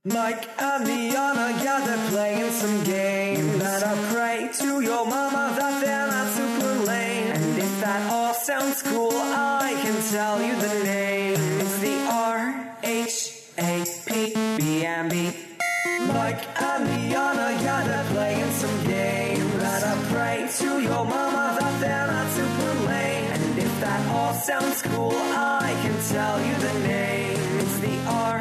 Mike and Liana, yeah, they're playing some games. Better pray to your mama that they're not super lame. And if that all sounds cool, I can tell you the name. It's the RHAPBNB. Mike and Liana, yeah, they're playing some games. Better pray to your mama that they're not super lame. And if that all sounds cool, I can tell you the name. It's the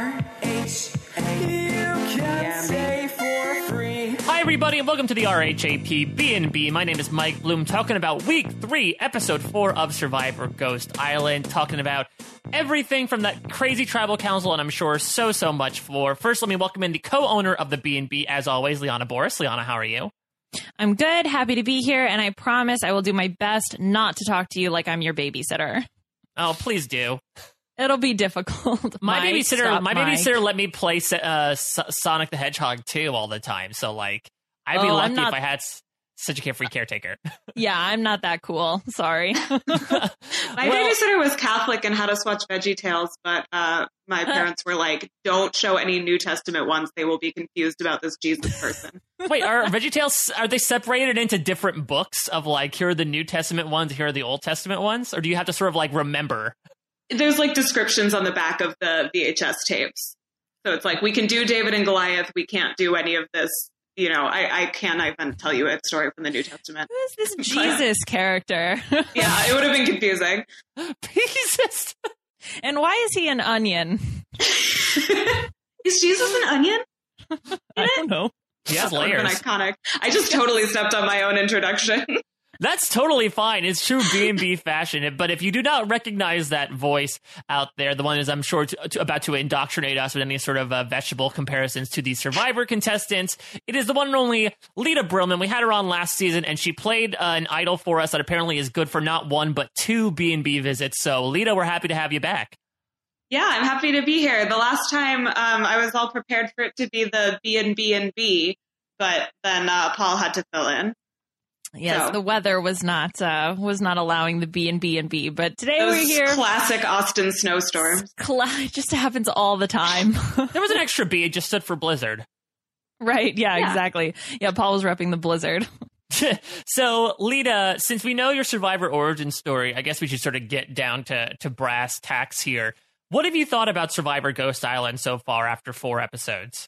Hi, everybody, and welcome to the RHAPBNB. My name is Mike Bloom, talking about Week 3, Episode 4 of Survivor Ghost Island, talking about everything from that crazy tribal council, and I'm sure so much more. First, let me welcome in the co-owner of the B&B, as always, Liana Boris. Liana, how are you? I'm good, happy to be here, and I promise I will do my best not to talk to you like I'm your babysitter. Oh, please do. It'll be difficult. My babysitter let me play Sonic the Hedgehog 2 all the time, so, like, I'd be lucky if I had such a carefree caretaker. Yeah, I'm not that cool. Sorry. My babysitter was Catholic and had us watch VeggieTales, but my parents were like, don't show any New Testament ones. They will be confused about this Jesus person. Wait, are VeggieTales, are they separated into different books of, like, here are the New Testament ones, here are the Old Testament ones? Or do you have to sort of, like, remember? There's, like, descriptions on the back of the VHS tapes. So it's like, we can do David and Goliath. We can't do any of this. You know, I can't even tell you a story from the New Testament. Who is this Jesus character? Yeah, it would have been confusing. Jesus. And why is he an onion? Is Jesus an onion? I don't know. He has layers. Iconic. I just totally stepped on my own introduction. That's totally fine. It's true B&B fashion. But if you do not recognize that voice out there, the one is, I'm sure, about to indoctrinate us with any sort of vegetable comparisons to the Survivor contestants, it is the one and only Lita Brillman. We had her on last season, and she played an idol for us that apparently is good for not one, but two B&B visits. So, Lita, we're happy to have you back. Yeah, I'm happy to be here. The last time I was all prepared for it to be the B&B, but then Paul had to fill in. Yes, so. The weather was not allowing the B&B, but today we're here. Classic Austin snowstorms. It just happens all the time. There was an extra B, it just stood for blizzard. Right, yeah, exactly. Yeah, Paul was repping the blizzard. So, Lita, since we know your Survivor origin story, I guess we should sort of get down to brass tacks here. What have you thought about Survivor Ghost Island so far after 4 episodes?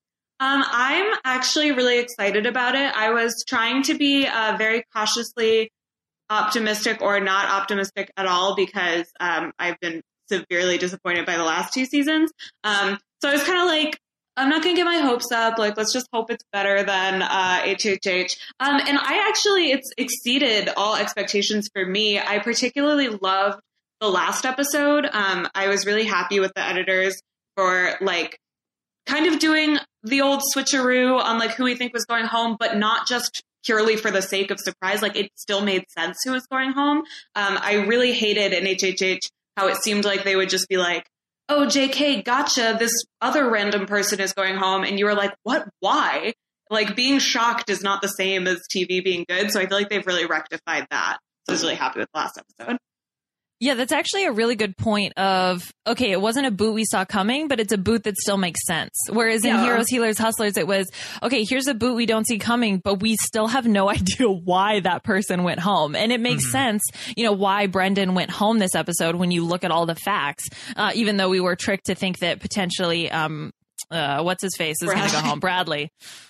I'm actually really excited about it. I was trying to be very cautiously optimistic or not optimistic at all because I've been severely disappointed by the last 2 seasons. So I was kind of like, I'm not going to get my hopes up. Like, let's just hope it's better than HHH. And it's exceeded all expectations for me. I particularly loved the last episode. I was really happy with the editors for, like, kind of doing the old switcheroo on, like, who we think was going home, but not just purely for the sake of surprise. Like, it still made sense who was going home. I really hated in HHH how it seemed like they would just be like, oh, JK, gotcha, this other random person is going home. And you were like, what? Why? Like, being shocked is not the same as TV being good. So I feel like they've really rectified that. So I was really happy with the last episode. Yeah, that's actually a really good point of, okay, it wasn't a boot we saw coming, but it's a boot that still makes sense. Whereas in Heroes, Healers, Hustlers, it was, okay, here's a boot we don't see coming, but we still have no idea why that person went home. And it makes sense, you know, why Brendan went home this episode when you look at all the facts, even though we were tricked to think that potentially, what's his face is going to go home, Bradley.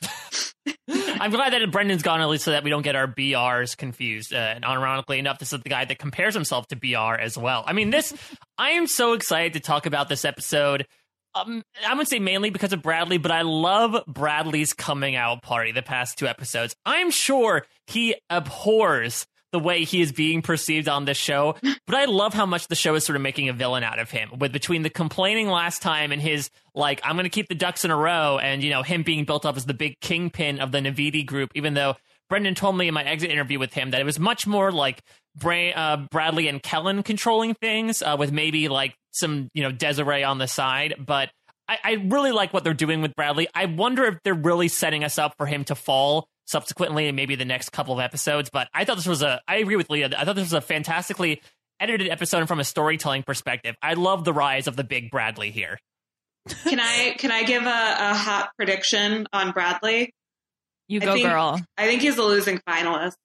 I'm glad that Brendan's gone, at least so that we don't get our BRs confused. And ironically enough, this is the guy that compares himself to BR as well. I mean, I am so excited to talk about this episode. I would say mainly because of Bradley, but I love Bradley's coming out party the past 2 episodes. I'm sure he abhors the way he is being perceived on this show, but I love how much the show is sort of making a villain out of him, with between the complaining last time and his, like, I'm going to keep the ducks in a row, and, you know, him being built up as the big kingpin of the Navidi group, even though Brendan told me in my exit interview with him that it was much more like Bradley and Kellen controlling things, with maybe, like, some, you know, Desiree on the side, but I really like what they're doing with Bradley. I wonder if they're really setting us up for him to fall subsequently in maybe the next couple of episodes, but I thought this was I agree with Leah, I thought this was a fantastically edited episode from a storytelling perspective. I love the rise of the big Bradley here. Can I give a hot prediction on Bradley? You go, girl. I think he's a losing finalist.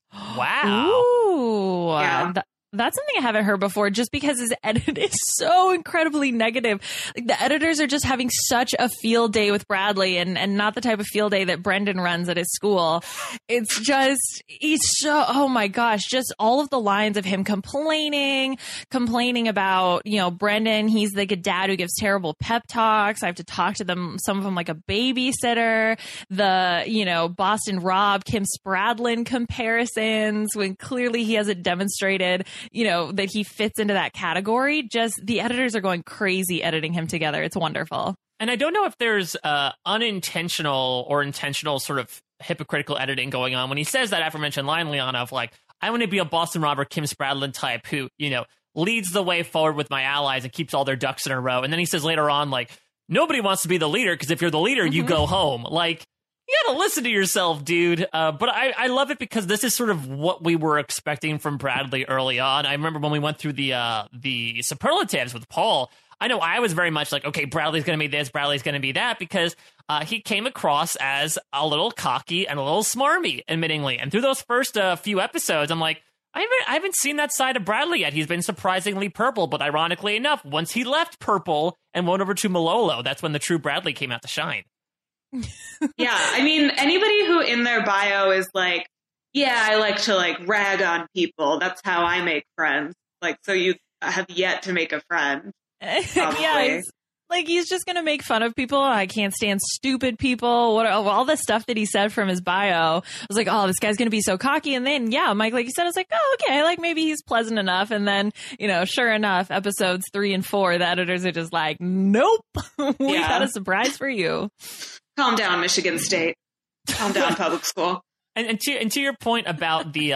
Wow. Ooh. Yeah. That's something I haven't heard before, just because his edit is so incredibly negative. Like, the editors are just having such a field day with Bradley, and not the type of field day that Brendan runs at his school. It's just, he's so, oh my gosh, just all of the lines of him complaining about, Brendan. He's like a dad who gives terrible pep talks. I have to talk to some of them like a babysitter. The, Boston Rob, Kim Spradlin comparisons, when clearly he hasn't demonstrated that he fits into that category. Just the editors are going crazy editing him together. It's wonderful. And I don't know if there's unintentional or intentional sort of hypocritical editing going on when he says that aforementioned line, Liana, of like, I want to be a Boston Rob or Kim Spradlin type who, leads the way forward with my allies and keeps all their ducks in a row. And then he says later on, like, nobody wants to be the leader because if you're the leader, you go home. Like, you gotta listen to yourself, dude. But I love it because this is sort of what we were expecting from Bradley early on. I remember when we went through the superlatives with Paul, I know I was very much like, okay, Bradley's going to be this, Bradley's going to be that, because he came across as a little cocky and a little smarmy, admittingly. And through those first few episodes, I'm like, I haven't seen that side of Bradley yet. He's been surprisingly purple, but ironically enough, once he left purple and went over to Malolo, that's when the true Bradley came out to shine. Yeah, I mean, anybody who in their bio is like, yeah, I like to like rag on people. That's how I make friends. Like, so you have yet to make a friend. Yeah, he's just gonna make fun of people. I can't stand stupid people. What all the stuff that he said from his bio. I was like, oh, this guy's gonna be so cocky. And then, yeah, Mike, like you said, I was like, oh, okay, like maybe he's pleasant enough. And then, sure enough, episodes 3 and 4, the editors are just like, nope, we got a surprise for you. Calm down, Michigan State. Calm down, public school. And to your point about the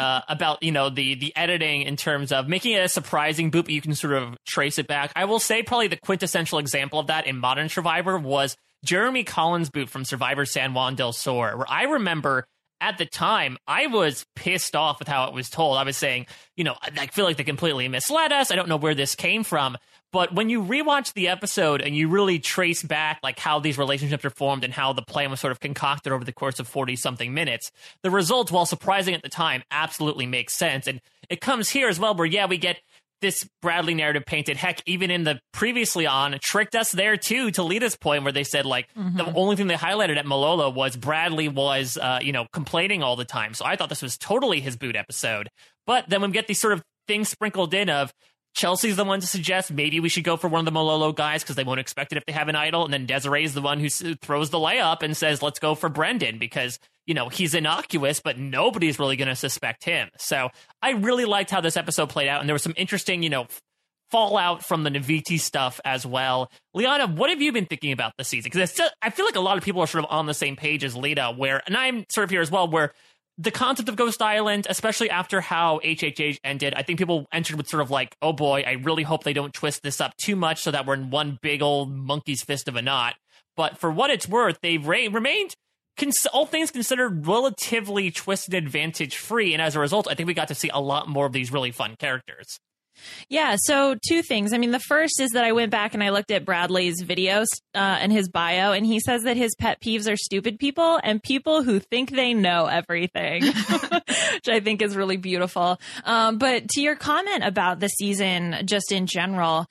editing in terms of making it a surprising boot, but you can sort of trace it back. I will say probably the quintessential example of that in Modern Survivor was Jeremy Collins' boot from Survivor San Juan del Sur, where I remember at the time I was pissed off with how it was told. I was saying, I feel like they completely misled us. I don't know where this came from. But when you rewatch the episode and you really trace back like how these relationships are formed and how the plan was sort of concocted over the course of 40-something minutes, the results, while surprising at the time, absolutely makes sense. And it comes here as well where, yeah, we get this Bradley narrative painted. Heck, even in the previously on, tricked us there too, to Lita's point, where they said like the only thing they highlighted at Malolo was Bradley was, complaining all the time. So I thought this was totally his boot episode. But then we get these sort of things sprinkled in of, Chelsea's the one to suggest maybe we should go for one of the Malolo guys because they won't expect it if they have an idol. And then Desiree's the one who throws the layup and says, let's go for Brendan because, he's innocuous, but nobody's really going to suspect him. So I really liked how this episode played out. And there was some interesting, fallout from the Naviti stuff as well. Liana, what have you been thinking about this season? Because I feel like a lot of people are sort of on the same page as Lita, and I'm sort of here as well, where the concept of Ghost Island, especially after how HHH ended, I think people entered with sort of like, oh boy, I really hope they don't twist this up too much so that we're in one big old monkey's fist of a knot. But for what it's worth, they've remained, all things considered, relatively twisted advantage free. And as a result, I think we got to see a lot more of these really fun characters. Yeah, so 2 things. I mean, the first is that I went back and I looked at Bradley's videos and his bio, and he says that his pet peeves are stupid people and people who think they know everything, which I think is really beautiful. But to your comment about the season, just in general,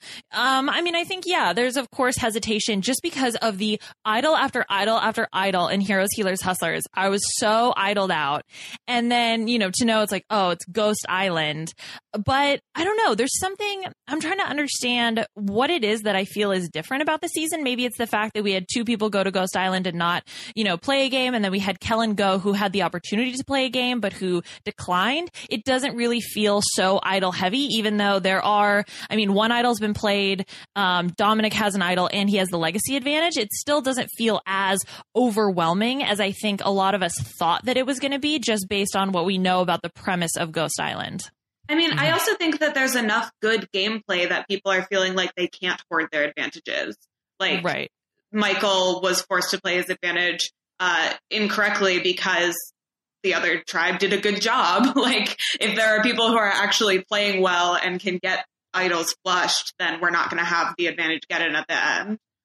I think, yeah, there's, of course, hesitation just because of the idol after idol after idol in Heroes, Healers, Hustlers. I was so idled out. And then, to know it's like, oh, it's Ghost Island. But I don't know. There's something I'm trying to understand what it is that I feel is different about the season. Maybe it's the fact that we had 2 people go to Ghost Island and not, play a game. And then we had Kellen go, who had the opportunity to play a game, but who declined. It doesn't really feel so idol heavy, even though there are, one idol's been played. Dominic has an idol and he has the legacy advantage. It still doesn't feel as overwhelming as I think a lot of us thought that it was going to be, just based on what we know about the premise of Ghost Island. I also think that there's enough good gameplay that people are feeling like they can't hoard their advantages. Like, right. Michael was forced to play his advantage incorrectly because the other tribe did a good job. Like, if there are people who are actually playing well and can get idols flushed, then we're not going to have the advantage get in at the end.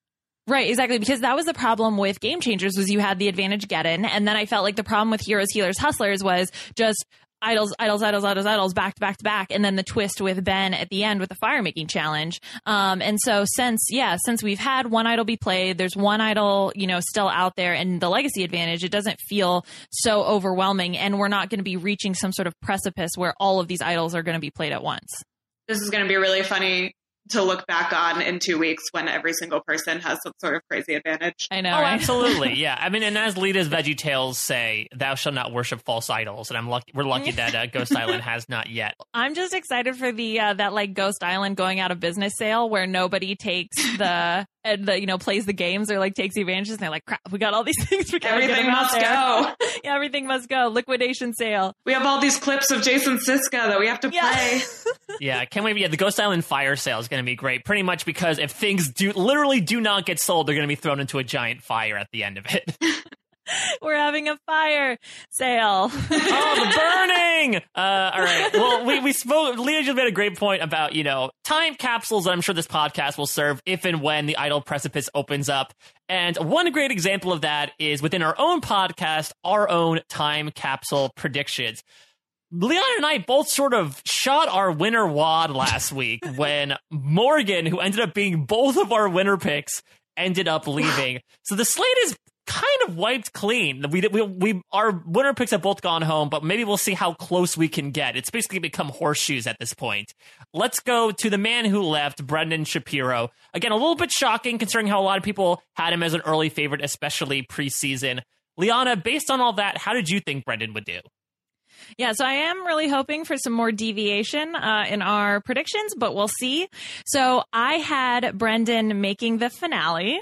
Right, exactly. Because that was the problem with Game Changers was you had the advantage get in. And then I felt like the problem with Heroes, Healers, Hustlers was just idols, back to back to back. And then the twist with Ben at the end with the fire making challenge. And so since we've had one idol be played, there's one idol, still out there and the legacy advantage, it doesn't feel so overwhelming. And we're not going to be reaching some sort of precipice where all of these idols are going to be played at once. This is going to be really funny to look back on in 2 weeks when every single person has some sort of crazy advantage. I know. Oh, right? Absolutely. Yeah. I mean, and as Lita's Veggie Tales say, thou shalt not worship false idols. And we're lucky that Ghost Island has not yet. I'm just excited for the that like Ghost Island going out of business sale where nobody takes the plays the games or like takes the advantages and they're like, crap, we got all these things. Everything must go. Yeah, everything must go. Liquidation sale. We have all these clips of Jason Siska that we have to play. Yeah, can't wait. Yeah, the Ghost Island fire sale is going to be great. Pretty much because if things literally do not get sold, they're going to be thrown into a giant fire at the end of it. We're having a fire sale. Oh, the burning! All right. Well, we spoke. Lita just made a great point about, time capsules that I'm sure this podcast will serve if and when the idol precipice opens up. And one great example of that is within our own podcast, our own time capsule predictions. Leon and I both sort of shot our winner wad last week when Morgan, who ended up being both of our winner picks, ended up leaving. So the slate is kind of wiped clean. Our winner picks have both gone home, but maybe we'll see how close we can get. It's basically become horseshoes at this point. Let's go to the man who left, Brendan Shapiro. Again, a little bit shocking considering how a lot of people had him as an early favorite, especially preseason. Liana, based on all that, how did you think Brendan would do? Yeah, so I am really hoping for some more deviation in our predictions, but we'll see. So I had Brendan making the finale,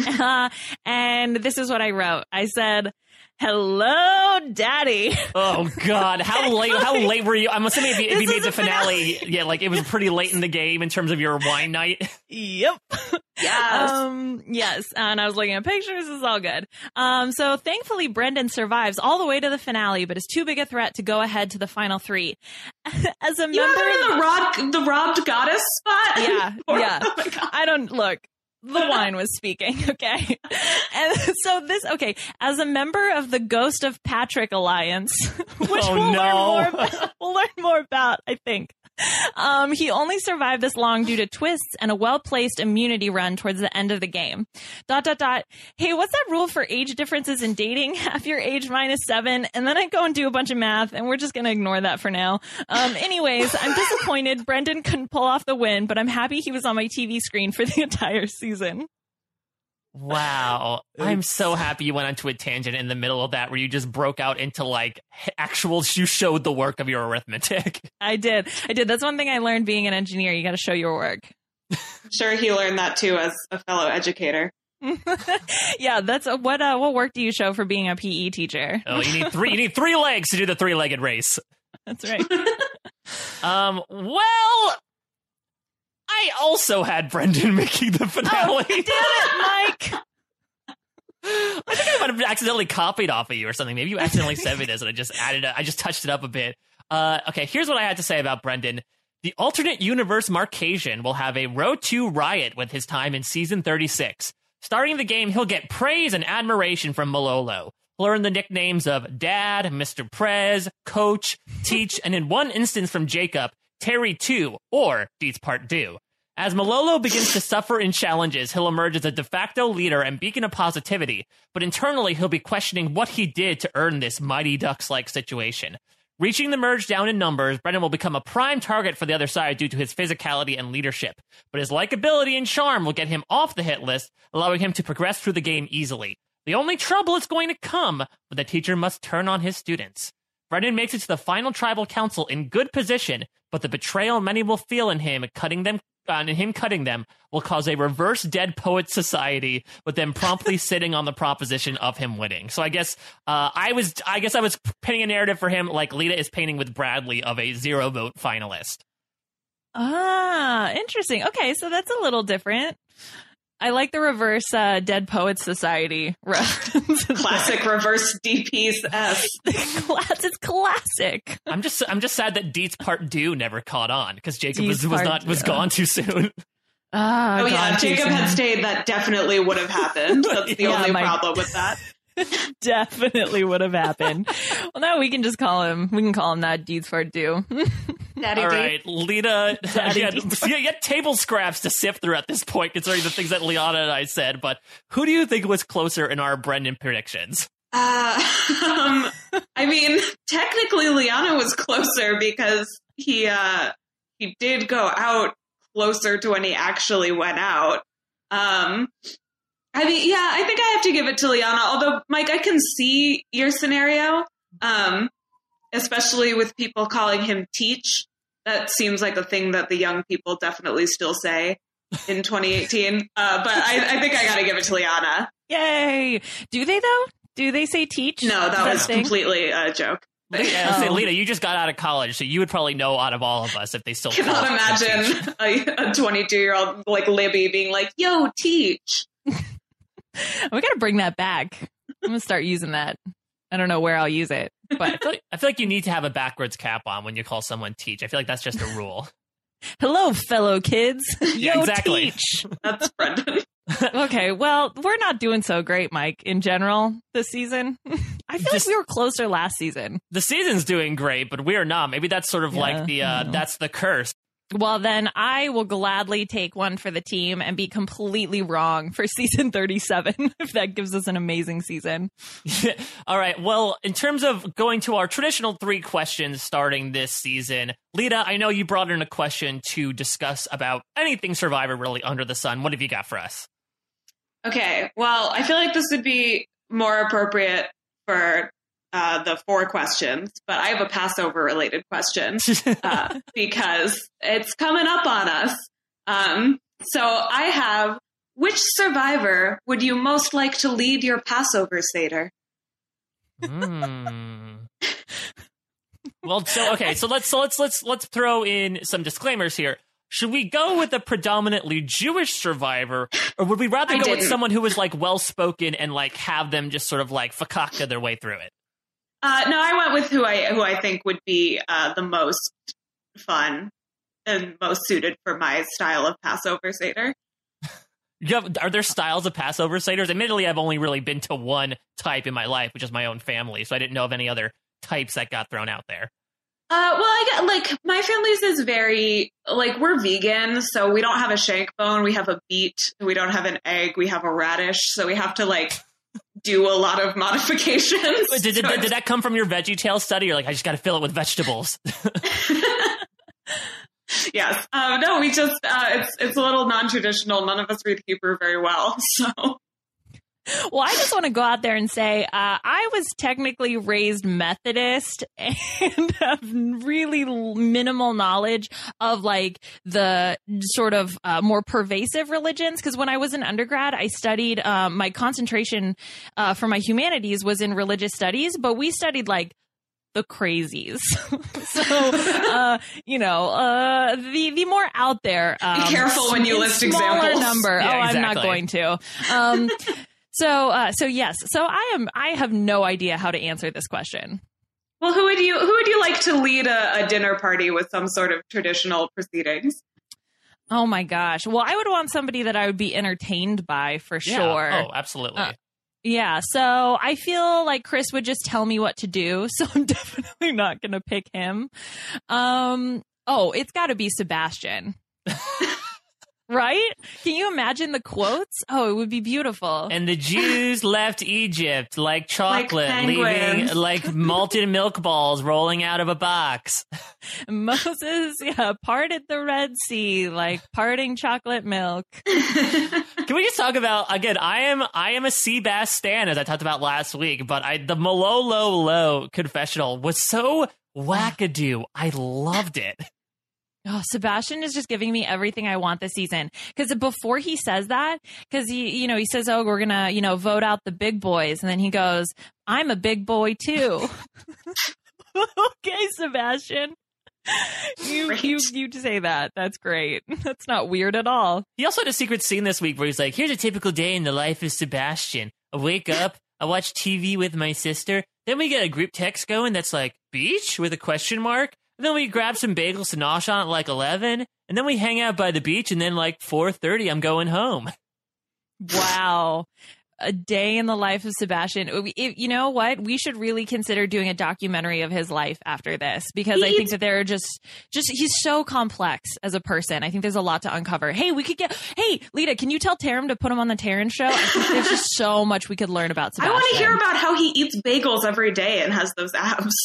and this is what I wrote. I said, "Hello, Daddy." Oh God, how late were you? I'm assuming if you made the finale, yeah, like it was pretty late in the game in terms of your wine night. Yep. Yes. Yes. And I was looking at pictures. It's all good. So thankfully, Brendan survives all the way to the finale, but is too big a threat to go ahead to the final three. As a member in the robbed goddess spot. Yeah. Yeah. Oh my God. I don't look. The wine was speaking, okay? And so as a member of the Ghost of Patrick Alliance, which we'll learn more about, I think. He only survived this long due to twists and a well-placed immunity run towards the end of the game. ... Hey, what's that rule for age differences in dating? Half your age minus 7. And then I go and do a bunch of math, and we're just going to ignore that for now. Anyways, I'm disappointed Brendan couldn't pull off the win, but I'm happy he was on my TV screen for the entire season. Wow. I'm so happy you went onto a tangent in the middle of that where you just broke out into you showed the work of your arithmetic. I did. That's one thing I learned being an engineer. You got to show your work. I'm sure he learned that too as a fellow educator. Yeah, that's what work do you show for being a PE teacher? Oh, you need three legs to do the three-legged race. That's right. Well, I also had Brendan making the finale. Oh, damn it, Mike! I think I might have accidentally copied off of you or something. Maybe you accidentally sent me this and I just touched it up a bit. Okay, here's what I had to say about Brendan. The alternate universe Marcasian will have a Road to Riot with his time in Season 36. Starting the game, he'll get praise and admiration from Malolo. He'll earn the nicknames of Dad, Mr. Prez, Coach, Teach, and in one instance from Jacob, Terry 2, or Deets Part 2. As Malolo begins to suffer in challenges, he'll emerge as a de facto leader and beacon of positivity, but internally he'll be questioning what he did to earn this Mighty Ducks-like situation. Reaching the merge down in numbers, Brendan will become a prime target for the other side due to his physicality and leadership, but his likability and charm will get him off the hit list, allowing him to progress through the game easily. The only trouble is going to come when the teacher must turn on his students. Brendan makes it to the final tribal council in good position, but the betrayal many will feel in him cutting them will cause a reverse Dead Poets Society, with them promptly sitting on the proposition of him winning. So I guess I was painting a narrative for him like Lita is painting with Bradley of a 0-vote finalist. Ah, interesting. Okay, so that's a little different. I like the reverse Dead Poets Society reference. Classic reverse DPS. It's classic. I'm just sad that Deets Part 2 never caught on because Jacob was gone too soon. Oh, yeah, Jacob had stayed, that definitely would have happened. That's the only problem with that. Definitely would have happened. Well, now we can just call him that Deeds for do. Daddy All D. right, Lita, you got table scraps to sift through at this point, considering the things that Liana and I said, but who do you think was closer in our Brendan predictions? I mean, technically Liana was closer because he did go out closer to when he actually went out. I mean, yeah, I think I have to give it to Liana, although, Mike, I can see your scenario, especially with people calling him Teach. That seems like a thing that the young people definitely still say in 2018. But I think I got to give it to Liana. Yay! Do they, though? Do they say Teach? No, that was completely a joke. Say, Lita, you just got out of college, so you would probably know out of all of us if they still cannot imagine a 22-year-old like Libby being like, "Yo, Teach." We got to bring that back. I'm going to start using that. I don't know where I'll use it, but I feel like you need to have a backwards cap on when you call someone Teach. I feel like that's just a rule. Hello, fellow kids. Yeah, Yo, exactly. Teach. That's Brendan. Okay, well, we're not doing so great, Mike, in general this season. I feel like we were closer last season. The season's doing great, but we're not. Maybe that's sort of like that's the curse. Well, then I will gladly take one for the team and be completely wrong for season 37, if that gives us an amazing season. All right. Well, in terms of going to our traditional 3 questions starting this season, Lita, I know you brought in a question to discuss about anything Survivor really under the sun. What have you got for us? Okay. Well, I feel like this would be more appropriate for the 4 questions, but I have a Passover related question because it's coming up on us. So I have, which Survivor would you most like to lead your Passover Seder? Well, so let's throw in some disclaimers here. Should we go with a predominantly Jewish survivor, or would we rather go with someone who was like well spoken and like have them just sort of like fakaka their way through it? No, I went with who I think would be the most fun and most suited for my style of Passover Seder. Are there styles of Passover Seders? Admittedly, I've only really been to one type in my life, which is my own family, so I didn't know of any other types that got thrown out there. Well, I got, like, my family's is very, like, we're vegan, so we don't have a shank bone, we have a beet, we don't have an egg, we have a radish, so we have to, like, do a lot of modifications. Did that come from your VeggieTales study? You're like, I just got to fill it with vegetables. Yes. No, we just, it's a little non-traditional. None of us read Hebrew very well, so. Well, I just want to go out there and say I was technically raised Methodist and have really minimal knowledge of like the sort of more pervasive religions. Because when I was an undergrad, I studied my concentration for my humanities was in religious studies, but we studied like the crazies. So, the more out there. Be careful when you list smaller examples. Number. Yeah, exactly. I'm not going to. So yes. So I have no idea how to answer this question. Well, who would you like to lead a dinner party with some sort of traditional proceedings? Oh my gosh. Well, I would want somebody that I would be entertained by for sure. Oh, absolutely. Yeah. So I feel like Chris would just tell me what to do. So I'm definitely not going to pick him. It's got to be Sebastian. Right? Can you imagine the quotes? Oh, it would be beautiful. And the Jews left Egypt like chocolate, like leaving like malted milk balls rolling out of a box. Moses, parted the Red Sea like parting chocolate milk. Can we just talk about, again, I am a Seabass stan, as I talked about last week, but the Malolo confessional was so wackadoo. I loved it. Oh, Sebastian is just giving me everything I want this season. Because before he says that, because he says, "Oh, we're gonna, vote out the big boys," and then he goes, "I'm a big boy too." Okay, Sebastian, you say that. That's great. That's not weird at all. He also had a secret scene this week where he's like, "Here's a typical day in the life of Sebastian. I wake up, I watch TV with my sister, then we get a group text going that's like beach with a question mark." And then we grab some bagels to nosh on at like 11. And then we hang out by the beach, and then like 4:30, I'm going home. Wow. A day in the life of Sebastian. You know what? We should really consider doing a documentary of his life after this, because I think that there are just he's so complex as a person. I think there's a lot to uncover. Hey, Lita, can you tell Taram to put him on the Taran show? I think there's just so much we could learn about Sebastian. I want to hear about how he eats bagels every day and has those abs.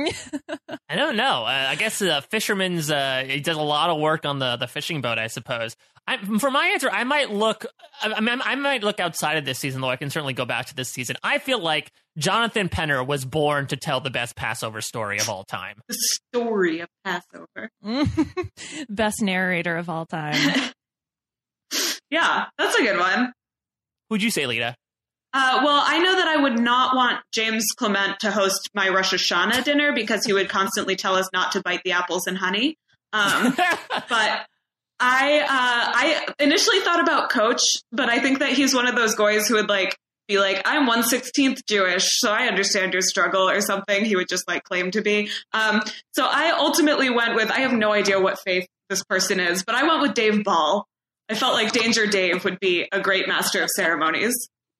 I don't know. I guess fisherman's he does a lot of work on the fishing boat, I suppose. For my answer, I might look outside of this season, though I can certainly go back to this season. I feel like Jonathan Penner was born to tell the best Passover story of all time. The story of Passover. Best narrator of all time. Yeah, that's a good one. Who'd you say, Lita? Well, I know that I would not want James Clement to host my Rosh Hashanah dinner because he would constantly tell us not to bite the apples and honey. But I initially thought about Coach, but I think that he's one of those guys who would like be like, I'm 1/16 Jewish, so I understand your struggle or something. He would just like claim to be. So I ultimately went with, I have no idea what faith this person is, but I went with Dave Ball. I felt like Danger Dave would be a great master of ceremonies.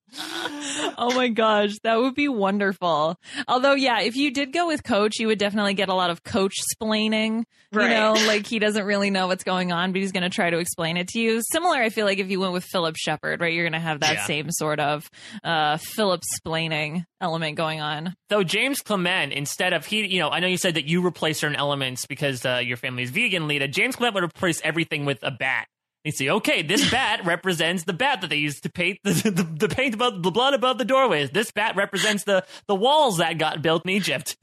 Oh my gosh, that would be wonderful. Although, yeah, if you did go with Coach, you would definitely get a lot of Coach splaining. Right. You know, like he doesn't really know what's going on, but he's going to try to explain it to you. Similar, I feel like if you went with Philip Shepard, right, you're going to have that same sort of Philip splaining element going on. So James Clement, instead of I know you said that you replace certain elements because your family is vegan, Lita. James Clement would replace everything with a bat. You see, okay, this bat represents the bat that they used to paint the paint above the blood above the doorways. This bat represents the walls that got built in Egypt.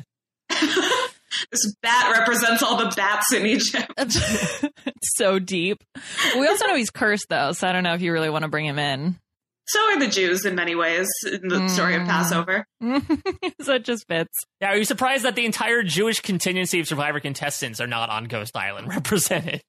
This bat represents all the bats in Egypt. It's so deep. We also know he's cursed, though, so I don't know if you really want to bring him in. So are the Jews in many ways in the story of Passover. So it just fits. Yeah, are you surprised that the entire Jewish contingency of Survivor contestants are not on Ghost Island represented?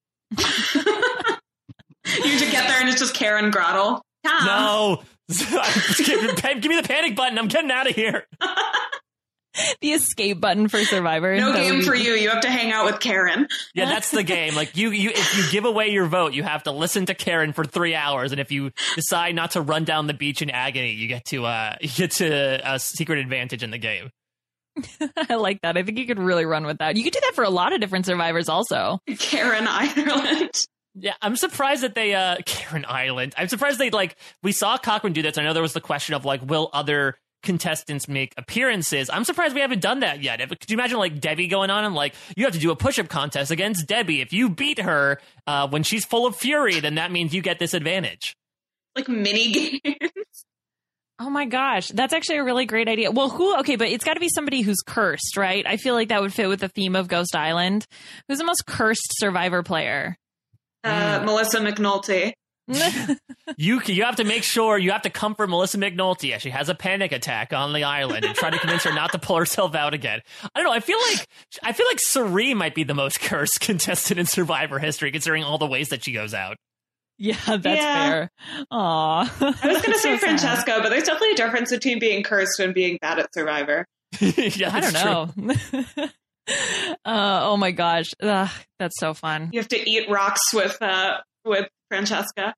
You should get there and it's just Karen Grottle. Tom. No. Give me the panic button. I'm getting out of here. The escape button for Survivor. No game for you. You have to hang out with Karen. Yeah, that's the game. Like you if you give away your vote, you have to listen to Karen for 3 hours, and if you decide not to run down the beach in agony, you get to a secret advantage in the game. I like that. I think you could really run with that. You could do that for a lot of different Survivors also. Karen Ireland. Yeah, I'm surprised that they Karen Island. I'm surprised we saw Cochran do this. I know there was the question of will other contestants make appearances. I'm surprised we haven't done that yet. Could you imagine Debbie going on and you have to do a push-up contest against Debbie. If you beat her when she's full of fury, then that means you get this advantage. Like mini games. Oh my gosh, that's actually a really great idea. Well, but it's got to be somebody who's cursed, right? I feel like that would fit with the theme of Ghost Island. Who's the most cursed Survivor player? Melissa McNulty. You have to make sure you have to comfort Melissa McNulty as she has a panic attack on the island and try to convince her not to pull herself out again. I don't know. I feel like Sari might be the most cursed contestant in Survivor history, considering all the ways that she goes out. Yeah, that's fair. Aw. I was going to say Francesca, but there's definitely a difference between being cursed and being bad at Survivor. Yeah, I don't know. Oh my gosh, that's so fun. You have to eat rocks with Francesca.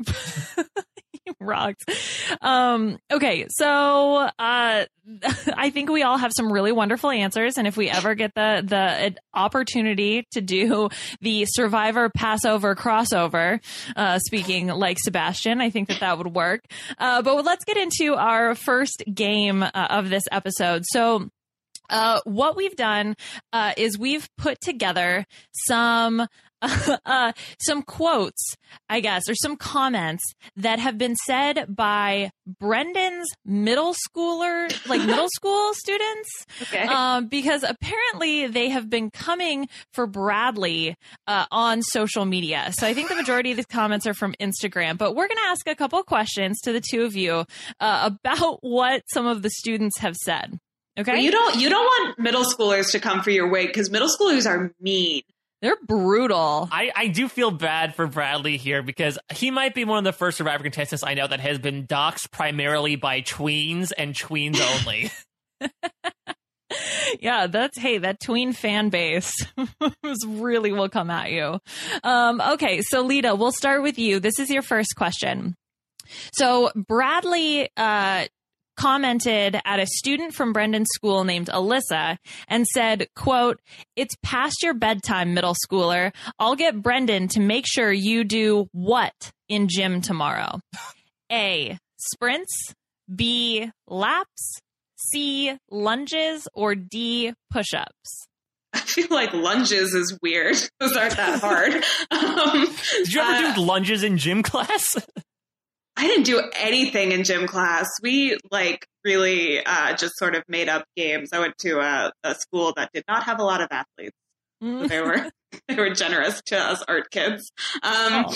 Rocks. Okay, so I think we all have some really wonderful answers, and if we ever get the opportunity to do the Survivor Passover crossover, speaking like Sebastian, I think that would work. But let's get into our first game of this episode. So what we've done is we've put together some quotes, I guess, or some comments that have been said by Brendan's middle school students. Okay. Because apparently they have been coming for Bradley on social media. So I think the majority of these comments are from Instagram, but we're going to ask a couple of questions to the two of you about what some of the students have said. Okay. Well, you don't want middle schoolers to come for your weight because middle schoolers are mean. They're brutal. I do feel bad for Bradley here because he might be one of the first Survivor contestants I know that has been doxxed primarily by tweens and tweens only. Yeah, that tween fan base really will come at you. Okay, so Lita, we'll start with you. This is your first question. So Bradley commented at a student from Brendan's school named Alyssa and said, quote, "It's past your bedtime, middle schooler. I'll get Brendan to make sure you do what in gym tomorrow? A, sprints, B, laps, C, lunges, or D, push-ups?" I feel like lunges is weird. Those aren't that hard. Did you ever do lunges in gym class? I didn't do anything in gym class. We really just sort of made up games. I went to a school that did not have a lot of athletes. So they were generous to us art kids. I'm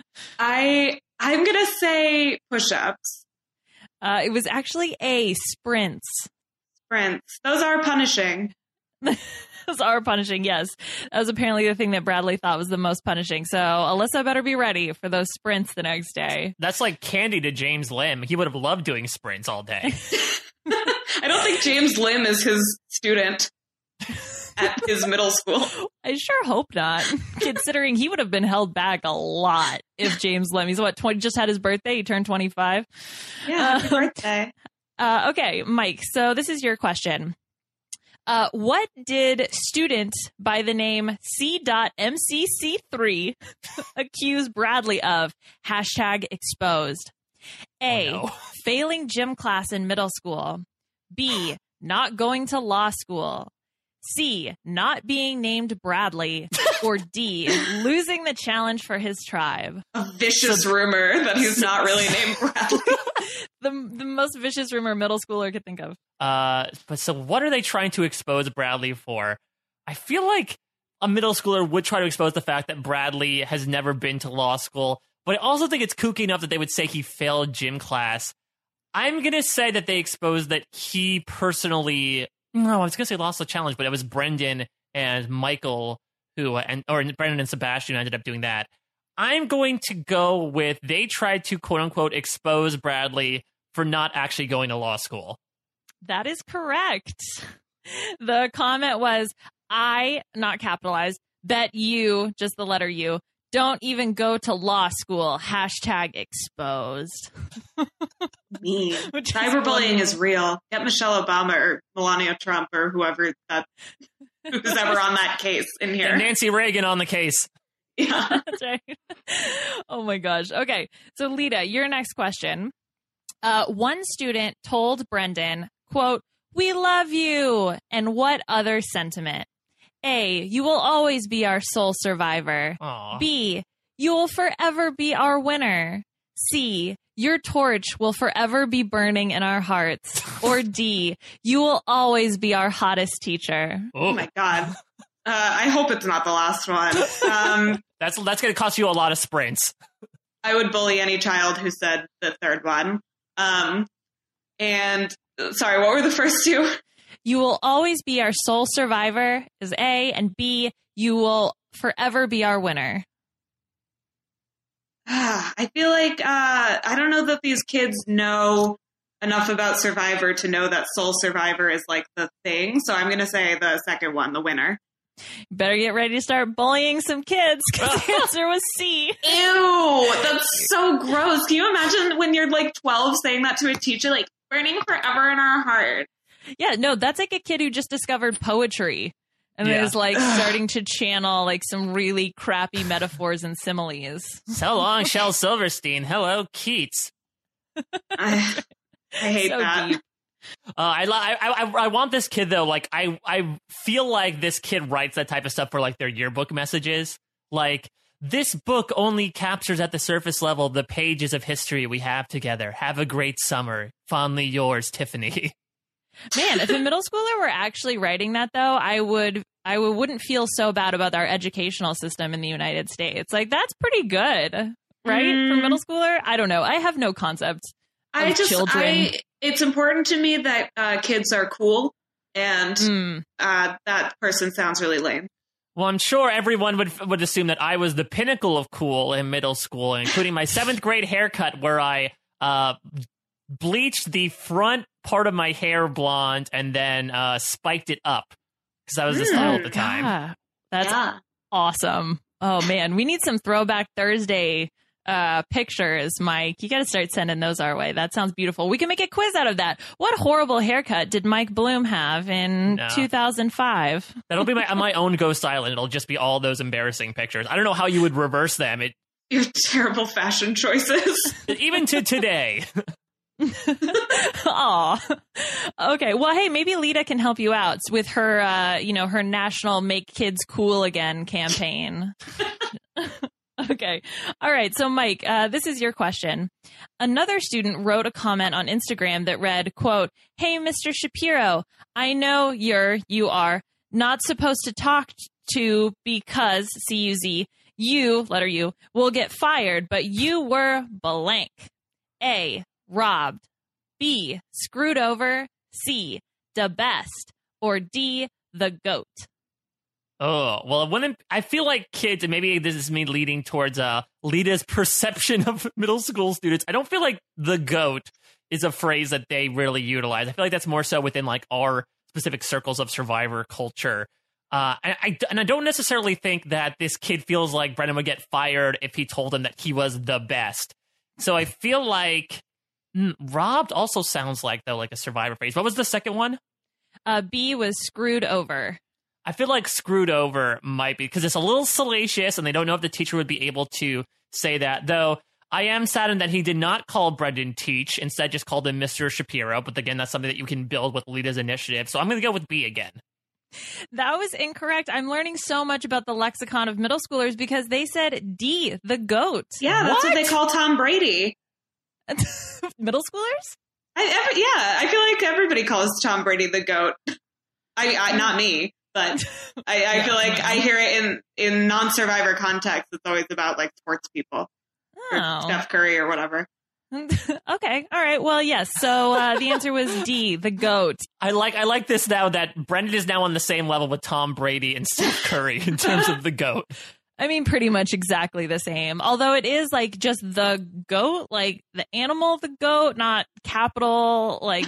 gonna say push-ups. It was actually A, sprints. Sprints. Those are punishing. Those are punishing, yes. That was apparently the thing that Bradley thought was the most punishing. So Alyssa better be ready for those sprints the next day. That's like candy to James Lim. He would have loved doing sprints all day. I don't think James Lim is his student at his middle school. I sure hope not, considering he would have been held back a lot if James Lim, he's 20, just had his birthday. He turned 25. Yeah, happy birthday. Okay, Mike, so this is your question. What did student by the name C.MCC3 accuse Bradley of? #exposed. A, Oh, no. failing gym class in middle school. B, not going to law school. C, not being named Bradley. Or D, losing the challenge for his tribe. A vicious rumor that he's not really named Bradley. The most vicious rumor a middle schooler could think of. But so what are they trying to expose Bradley for? I feel like a middle schooler would try to expose the fact that Bradley has never been to law school, but I also think it's kooky enough that they would say he failed gym class. I'm going to say that they exposed that he personally, no, I was going to say lost the challenge, but it was Brendan and Michael or Brendan and Sebastian ended up doing that. I'm going to go with they tried to quote unquote expose Bradley for not actually going to law school. That is correct. The comment was, I, not capitalized, bet you, just the letter U, don't even go to law school. #exposed. Mean. Cyberbullying is real. Get Michelle Obama or Melania Trump or who's ever on that case in here. And Nancy Reagan on the case. Yeah. That's right. Oh my gosh. Okay. So Lita, your next question. One student told Brendan, quote, "We love you." And what other sentiment? A, you will always be our sole survivor. Aw. B, you will forever be our winner. C, your torch will forever be burning in our hearts. Or D, you will always be our hottest teacher. Oh my God. I hope it's not the last one. That's going to cost you a lot of sprints. I would bully any child who said the third one. And sorry, what were the first two? You will always be our sole survivor is A, and B, you will forever be our winner. I feel like I don't know that these kids know enough about Survivor to know that Soul Survivor is like the thing. So I'm going to say the second one, the winner. Better get ready to start bullying some kids because the answer was C. Ew, that's so gross. Can you imagine when you're like 12 saying that to a teacher, like burning forever in our heart? Yeah, no, that's like a kid who just discovered poetry and is like starting to channel like some really crappy metaphors and similes. So long, Shel Silverstein. Hello, Keats. I hate So that. deep. I want this kid though. Like I feel like this kid writes that type of stuff for like their yearbook messages. Like, this book only captures at the surface level the pages of history we have together. Have a great summer. Fondly yours, Tiffany. Man, if a middle schooler were actually writing that though, I wouldn't feel so bad about our educational system in the United States. Like, that's pretty good, right? For middle schooler? I don't know. I have no concept of children. It's important to me that kids are cool, and that person sounds really lame. Well, I'm sure everyone would assume that I was the pinnacle of cool in middle school, including my 7th grade haircut where I bleached the front part of my hair blonde and then spiked it up because that was the style at the time. Yeah, that's awesome. Oh man, we need some Throwback Thursday pictures, Mike. You got to start sending those our way. That sounds beautiful. We can make a quiz out of that. What horrible haircut did Mike Bloom have in 2005? That'll be my own Ghost Island. It'll just be all those embarrassing pictures. I don't know how you would reverse them. Your terrible fashion choices. Even to today. Aw. Okay. Well, hey, maybe Lita can help you out with her, her national Make Kids Cool Again campaign. Okay. All right. So, Mike, this is your question. Another student wrote a comment on Instagram that read, quote, "Hey, Mr. Shapiro, I know you are not supposed to talk to because, C-U-Z, you, letter U, will get fired, but you were blank. A, robbed. B, screwed over. C, the best. Or D, the GOAT." Oh, well, I feel like kids, and maybe this is me leading towards Lita's perception of middle school students. I don't feel like the GOAT is a phrase that they really utilize. I feel like that's more so within like our specific circles of Survivor culture. And I don't necessarily think that this kid feels like Brendan would get fired if he told him that he was the best. So I feel like robbed also sounds like, though, like a Survivor phrase. What was the second one? B was screwed over. I feel like screwed over might be because it's a little salacious and they don't know if the teacher would be able to say that. Though I am saddened that he did not call Brendan Teach, instead just called him Mr. Shapiro. But again, that's something that you can build with Lita's initiative. So I'm going to go with B again. That was incorrect. I'm learning so much about the lexicon of middle schoolers because they said D, the GOAT. Yeah, that's what they call Tom Brady. Middle schoolers? I feel like everybody calls Tom Brady the GOAT. I not me. But I feel like I hear it in non-Survivor context. It's always about like sports people, or Steph Curry or whatever. Okay, all right. Well, yes. So the answer was D, the GOAT. I like this now that Brendan is now on the same level with Tom Brady and Steph Curry in terms of the GOAT. I mean, pretty much exactly the same. Although it is like just the goat, like the animal, the goat, not capital, like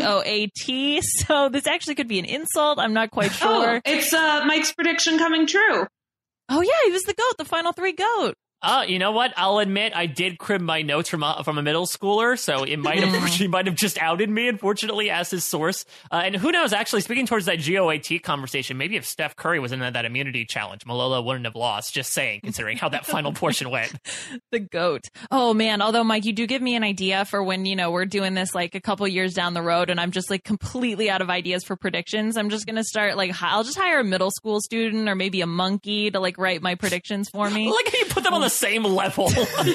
GOAT. So this actually could be an insult. I'm not quite sure. Oh, it's Mike's prediction coming true. Oh, yeah, he was the goat, the final three goat. You know what? I'll admit I did crib my notes from a middle schooler, so it might have she might have just outed me, unfortunately, as his source. And who knows? Actually, speaking towards that GOAT conversation, maybe if Steph Curry was in that immunity challenge, Malolo wouldn't have lost. Just saying, considering how that final portion went. The GOAT. Oh man! Although Mike, you do give me an idea for when we're doing this like a couple years down the road, and I'm just like completely out of ideas for predictions. I'm just gonna start like I'll just hire a middle school student or maybe a monkey to like write my predictions for me. Like you put them on the same level.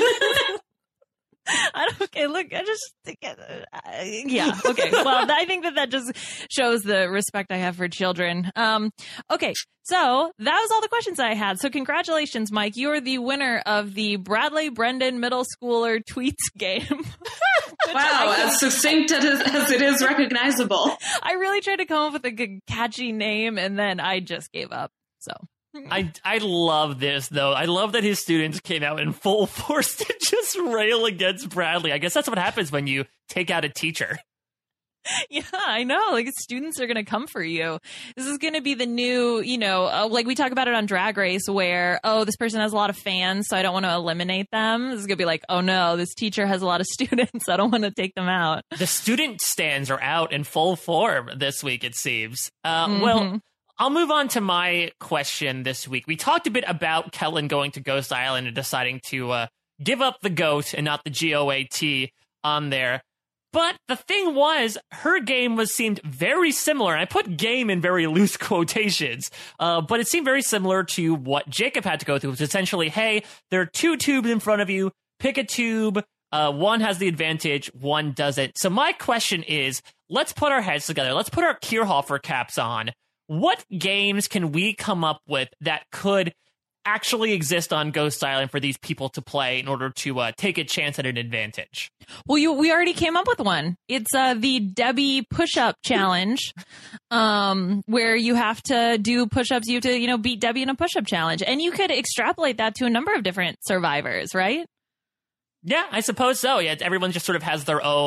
Okay, look, I just yeah, okay. Well, I think that just shows the respect I have for children. Okay, so that was all the questions I had. So congratulations, Mike. You're the winner of the Bradley Brendan Middle Schooler Tweets game. Wow, as succinct as it is recognizable. I really tried to come up with a good, catchy name, and then I just gave up. So I love this, though. I love that his students came out in full force to just rail against Bradley. I guess that's what happens when you take out a teacher. Yeah, I know. Like, students are going to come for you. This is going to be the new, like we talk about it on Drag Race where, this person has a lot of fans, so I don't want to eliminate them. This is going to be like, oh no, this teacher has a lot of students. I don't want to take them out. The student stands are out in full form this week, it seems. Well, I'll move on to my question this week. We talked a bit about Kellen going to Ghost Island and deciding to give up the GOAT and not the GOAT on there. But the thing was, her game seemed very similar. And I put game in very loose quotations, but it seemed very similar to what Jacob had to go through. It was essentially, hey, there are two tubes in front of you. Pick a tube. One has the advantage, one doesn't. So my question is, let's put our heads together. Let's put our Kierhofer caps on. What games can we come up with that could actually exist on Ghost Island for these people to play in order to take a chance at an advantage? Well, we already came up with one. It's the Debbie push-up challenge, where you have to do push-ups. You have to, beat Debbie in a push-up challenge. And you could extrapolate that to a number of different survivors, right? Yeah, I suppose so. Yeah, everyone just sort of has their own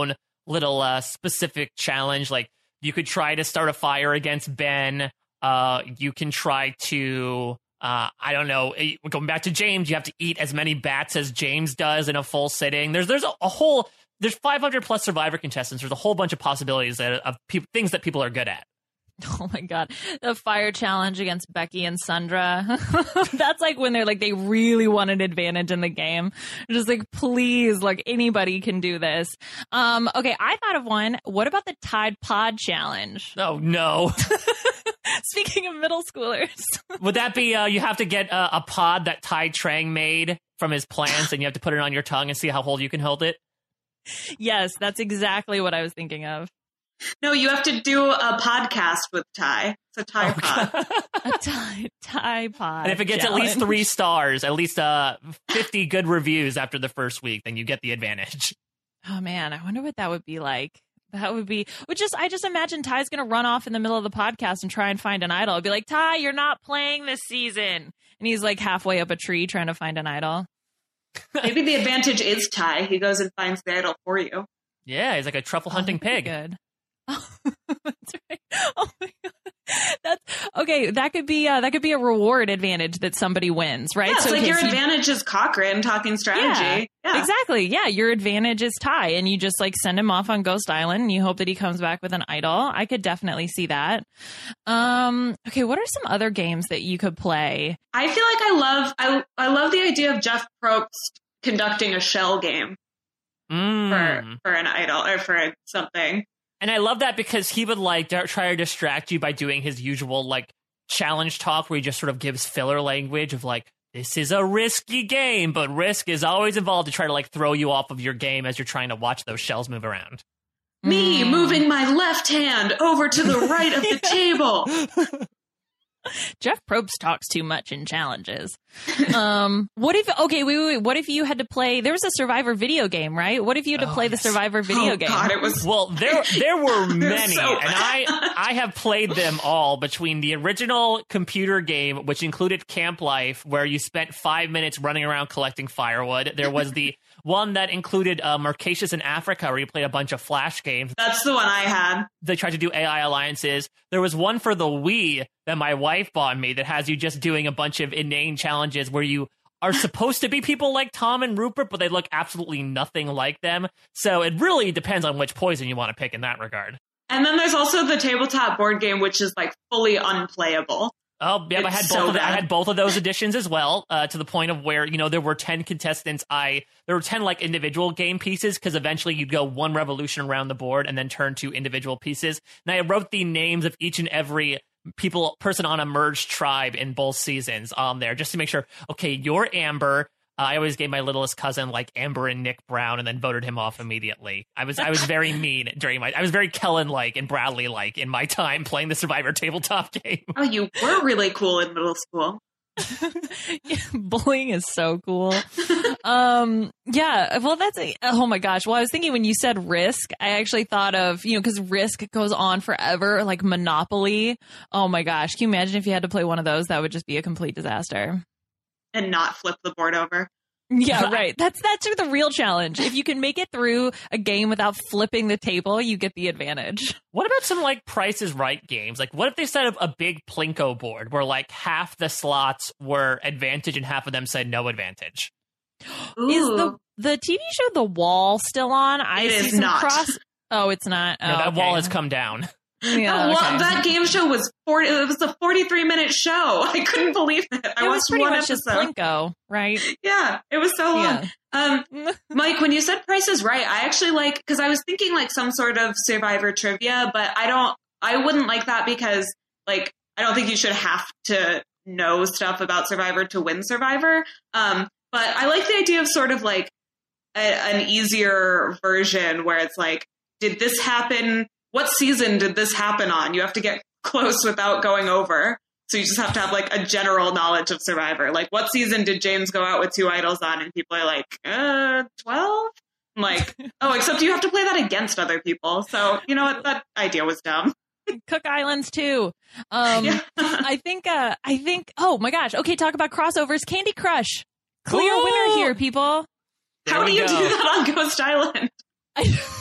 little specific challenge. Like you could try to start a fire against Ben. You can try to, I don't know, going back to James, you have to eat as many bats as James does in a full sitting. There's a whole, there's 500 plus Survivor contestants. There's a whole bunch of possibilities of things that people are good at. Oh my God. The fire challenge against Becky and Sundra. That's like when they're like, they really want an advantage in the game. Just like, please, like anybody can do this. Okay, I thought of one. What about the Tide Pod challenge? Oh no. Speaking of middle schoolers. Would that be, you have to get a pod that Tai Trang made from his plants and you have to put it on your tongue and see how hold you can hold it? Yes, that's exactly what I was thinking of. No, you have to do a podcast with Ty. It's a Ty pod. A Ty pod. And if it gets challenge. at least 3 stars, at least 50 good reviews after the first week, then you get the advantage. Oh man, I wonder what that would be like. That would be, I just imagine Ty's going to run off in the middle of the podcast and try and find an idol. I'd be like, Ty, you're not playing this season. And he's like halfway up a tree trying to find an idol. Maybe the advantage is Ty. He goes and finds the idol for you. Yeah, he's like a truffle hunting pig. Good. Oh, that's right. Oh my God. That's okay. That could be a reward advantage that somebody wins, right? Yeah, it's so like your advantage is Cochran talking strategy. Yeah, exactly. Yeah, your advantage is Ty, and you just like send him off on Ghost Island, and you hope that he comes back with an idol. I could definitely see that. Okay, what are some other games that you could play? I feel like I love the idea of Jeff Probst conducting a shell game for an idol or for something. And I love that because he would like try to distract you by doing his usual like challenge talk where he just sort of gives filler language of like, this is a risky game, but risk is always involved to try to like throw you off of your game as you're trying to watch those shells move around. Me moving my left hand over to the right of the table. Jeff Probst talks too much in challenges. What if you had to play, there was a Survivor video game, right? What if you had to play the Survivor video game? God, it was. Well, there were many, so and I have played them all between the original computer game, which included Camp Life, where you spent 5 minutes running around collecting firewood. There was the one that included Mercatius in Africa, where you played a bunch of Flash games. That's the one I had. They tried to do AI alliances. There was one for the Wii that my wife bought me that has you just doing a bunch of inane challenges where you are supposed to be people like Tom and Rupert, but they look absolutely nothing like them. So it really depends on which poison you want to pick in that regard. And then there's also the tabletop board game, which is like fully unplayable. Oh, yeah, I had both of those editions as well, to the point of where, you know, there were 10 contestants. There were 10 like individual game pieces because eventually you'd go one revolution around the board and then turn to individual pieces. And I wrote the names of each and every person on a merged tribe in both seasons on there just to make sure, okay, you're Amber. I always gave my littlest cousin like Amber and Nick Brown and then voted him off immediately. I was very mean I was very Kellen-like and Bradley-like in my time playing the Survivor tabletop game. Oh, you were really cool in middle school. Yeah, bullying is so cool. Yeah, well, oh my gosh. Well, I was thinking when you said Risk, I actually thought of, you know, because Risk goes on forever, like Monopoly. Oh my gosh. Can you imagine if you had to play one of those? That would just be a complete disaster. And not flip the board over. Yeah, right. That's the real challenge. If you can make it through a game without flipping the table, you get the advantage. What about some like Price is Right games? Like what if they set up a big Plinko board where like half the slots were advantage and half of them said no advantage? Ooh. Is the TV show The Wall still on? It is not. Oh, it's not. No, that wall has come down. Yeah, well, okay. that game show was it was a 43-minute show. I couldn't believe it. I watched pretty one much episode. just Plinko, right? Yeah, it was so long. Yeah. Mike, when you said Price is Right, I actually like, because I was thinking like some sort of Survivor trivia, but I wouldn't like that because like I don't think you should have to know stuff about Survivor to win Survivor. But I like the idea of sort of like an easier version where it's like, did this happen? What season did this happen on? You have to get close without going over. So you just have to have like a general knowledge of Survivor. Like, what season did James go out with 2 idols on? And people are like, 12? I'm like, oh, except you have to play that against other people. So, you know what? That idea was dumb. Cook Islands too. Yeah. I think, oh my gosh. Okay. Talk about crossovers. Candy Crush. Clear Ooh. winner here, people. How do you do that on Ghost Island? I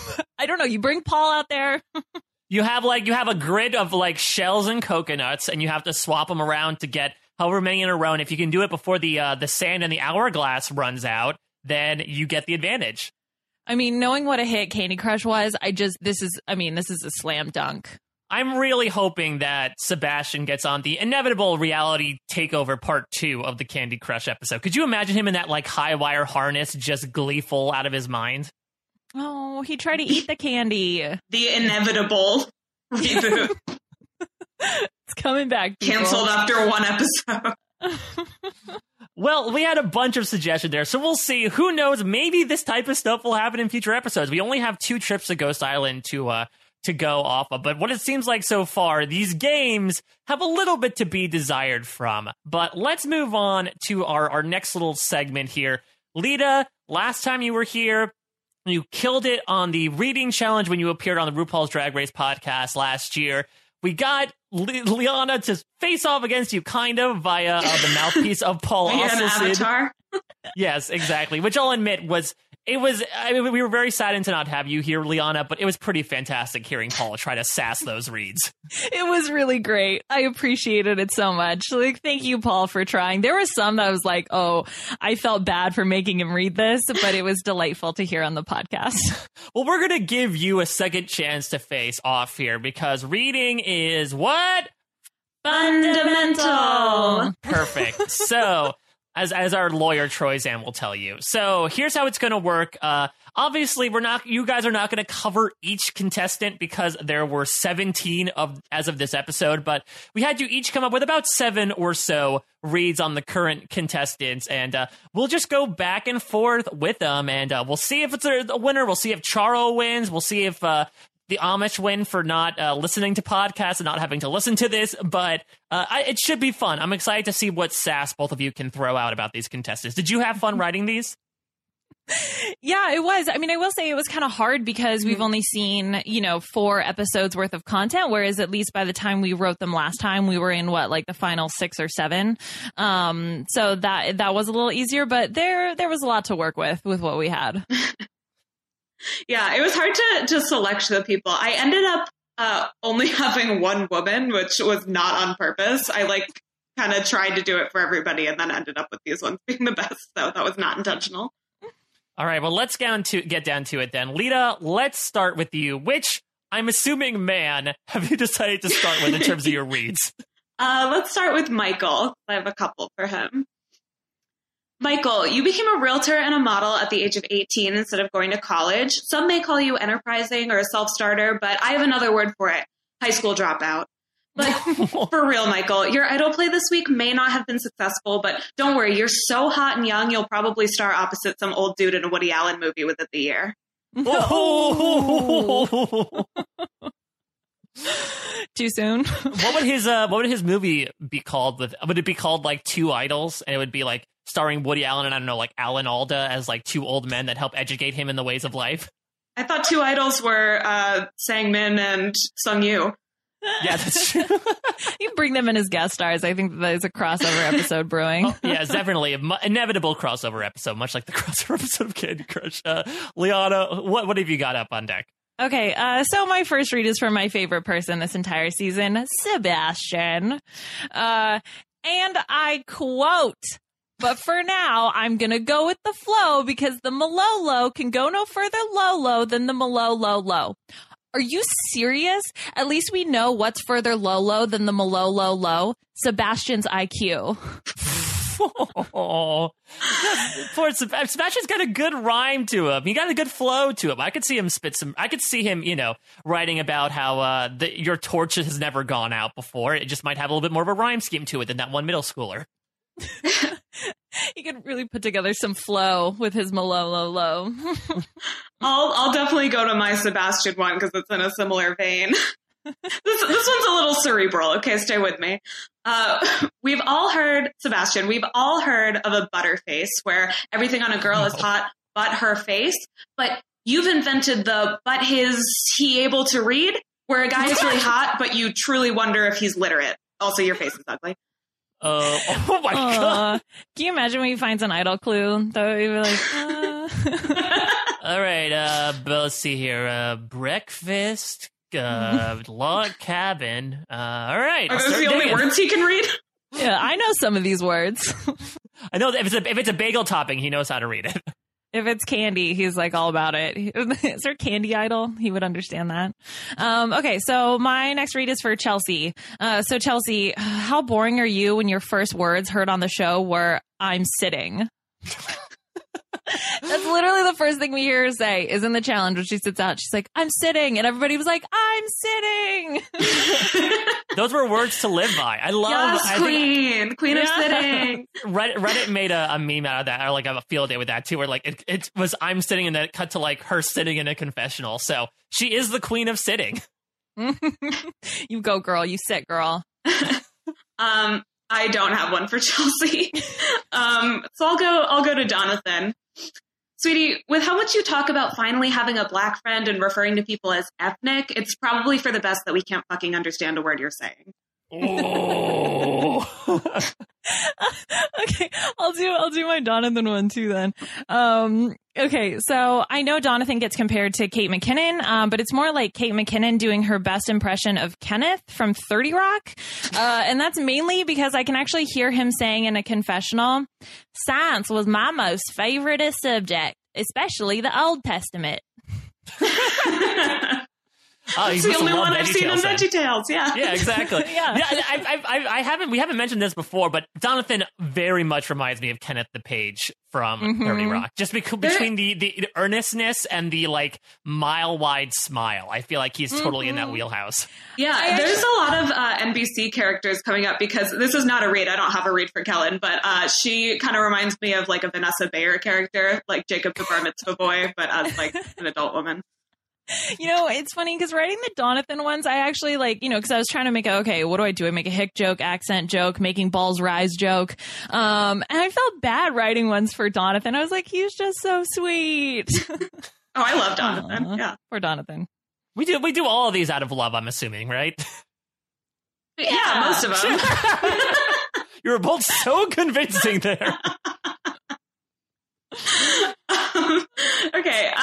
I don't know. You bring Paul out there. You have a grid of like shells and coconuts, and you have to swap them around to get however many in a row. And if you can do it before the sand and the hourglass runs out, then you get the advantage. I mean, knowing what a hit Candy Crush was, this is a slam dunk. I'm really hoping that Sebastian gets on the inevitable reality takeover part 2 of the Candy Crush episode. Could you imagine him in that like high wire harness, just gleeful out of his mind? Oh, he tried to eat the candy. The inevitable reboot. It's coming back. People. Canceled after 1 episode. Well, we had a bunch of suggestions there, so we'll see. Who knows? Maybe this type of stuff will happen in future episodes. We only have 2 trips to Ghost Island to go off of, but what it seems like so far, these games have a little bit to be desired from. But let's move on to our next little segment here. Lita, last time you were here, you killed it on the reading challenge when you appeared on the RuPaul's Drag Race podcast last year. We got Liana to face off against you, kind of, via the mouthpiece of Paul Osselson. Yes, exactly. Which I'll admit we were very saddened to not have you here, Liana, but it was pretty fantastic hearing Paul try to sass those reads. It was really great. I appreciated it so much. Like, thank you, Paul, for trying. There was some that I was like, oh, I felt bad for making him read this, but it was delightful to hear on the podcast. Well, we're going to give you a second chance to face off here because reading is what? Fundamental. Perfect. So, as our lawyer Troy Zan will tell you. So here's how it's going to work. Obviously, you guys are not going to cover each contestant because there were 17 as of this episode, but we had you each come up with about 7 or so reads on the current contestants, and we'll just go back and forth with them, and we'll see if it's a winner. We'll see if Charo wins. We'll see if the Amish win for not listening to podcasts and not having to listen to this, but it should be fun. I'm excited to see what sass both of you can throw out about these contestants. Did you have fun writing these? Yeah, it was. I mean, I will say it was kind of hard because we've only seen, 4 episodes worth of content, whereas at least by the time we wrote them last time, we were in the final 6 or 7. So that was a little easier, but there was a lot to work with what we had. Yeah, it was hard to select the people. I ended up only having one woman, which was not on purpose. I kind of tried to do it for everybody and then ended up with these ones being the best. So that was not intentional. All right, well, let's get down to it then. Lita, let's start with you. Which, I'm assuming, man, have you decided to start with in terms of your reads? Let's start with Michael. I have a couple for him. Michael, you became a realtor and a model at the age of 18 instead of going to college. Some may call you enterprising or a self-starter, but I have another word for it. High school dropout. But for real, Michael, your idol play this week may not have been successful, but don't worry, you're so hot and young, you'll probably star opposite some old dude in a Woody Allen movie within the year. Too soon. What would his movie be called? Would it be called Two Idols, and it would be starring Woody Allen and I don't know, Alan Alda as 2 old men that help educate him in the ways of life? I thought 2 idols were Sang Min and Sung Yu. Yeah, that's true. You bring them in as guest stars. I think there's a crossover episode brewing. Oh, yeah, it's definitely an inevitable crossover episode, much like the crossover episode of Candy Crush. Liana, what have you got up on deck? Okay, so my first read is from my favorite person this entire season, Sebastian. And I quote, but for now, I'm going to go with the flow because the Malolo can go no further low than the Malolo. Are you serious? At least we know what's further low than the Malolo. Sebastian's IQ. Oh, poor Sebastian's got a good rhyme to him. He got a good flow to him. I could see him I could see him, writing about how your torch has never gone out before. It just might have a little bit more of a rhyme scheme to it than that one middle schooler. He could really put together some flow with his Malolo. I'll definitely go to my Sebastian one because it's in a similar vein. This one's a little cerebral. Okay, stay with me. We've all heard of a butterface where everything on a girl is hot but her face. But you've invented the but he able to read where a guy is really hot, but you truly wonder if he's literate. Also, your face is ugly. Oh my God. Can you imagine when he finds an idol clue? That would be All right, but let's see here. Breakfast, log cabin. All right. Are those the only words he can read? Yeah, I know some of these words. I know that if it's a bagel topping, he knows how to read it. If it's candy, he's like all about it. Is there Candy Idol? He would understand that. Okay, so my next read is for Chelsea. So Chelsea, how boring are you when your first words heard on the show were, I'm sitting? That's literally the first thing we hear her say is in the challenge when she sits out. She's like, I'm sitting. And everybody was like, I'm sitting. Those were words to live by. I love yes, queen of sitting. Reddit made a meme out of that, or like a field day with that too, where like it was I'm sitting and then it cut to like her sitting in a confessional. So she is the queen of sitting. You go, girl. You sit, girl. I don't have one for Chelsea. So I'll go to Jonathan. Sweetie, with how much you talk about finally having a black friend and referring to people as ethnic, it's probably for the best that we can't fucking understand a word you're saying. Oh. Okay, I'll do my Jonathan one too then. Okay, so I know Jonathan gets compared to Kate McKinnon, but it's more like Kate McKinnon doing her best impression of Kenneth from 30 Rock. And that's mainly because I can actually hear him saying in a confessional, science was my most favorite subject, especially the Old Testament. It's the only one I've seen in VeggieTales. Yeah. Yeah, exactly. Yeah. We haven't mentioned this before, but Jonathan very much reminds me of Kenneth the Page from 30 Rock. Just between the earnestness and the like mile wide smile. I feel like he's totally in that wheelhouse. Yeah, there's a lot of NBC characters coming up because this is not a read. I don't have a read for Kellen, but she kind of reminds me of like a Vanessa Bayer character, like Jacob the Bar Mitzvah boy, but as like an adult woman. You know, it's funny because writing the Jonathan ones, I actually like, you know, because I was trying to make what do? I make a hick joke, accent joke, making balls rise joke. And I felt bad writing ones for Jonathan. I was like, he's just so sweet. Oh, I love Jonathan. Aww. Yeah. Poor Jonathan. We do all of these out of love, I'm assuming, right? Yeah, most of them. You were both so convincing there. Okay.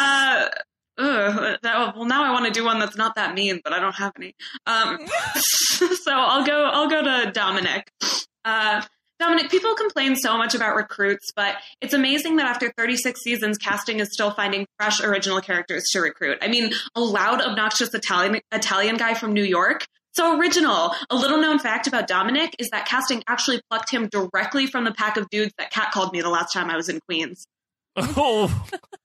Well, now I want to do one that's not that mean, but I don't have any. So I'll go to Dominic. Dominic, people complain so much about recruits, but it's amazing that after 36 seasons, casting is still finding fresh, original characters to recruit. I mean, a loud, obnoxious Italian guy from New York. So original. A little known fact about Dominic is that casting actually plucked him directly from the pack of dudes that catcalled me the last time I was in Queens. Oh.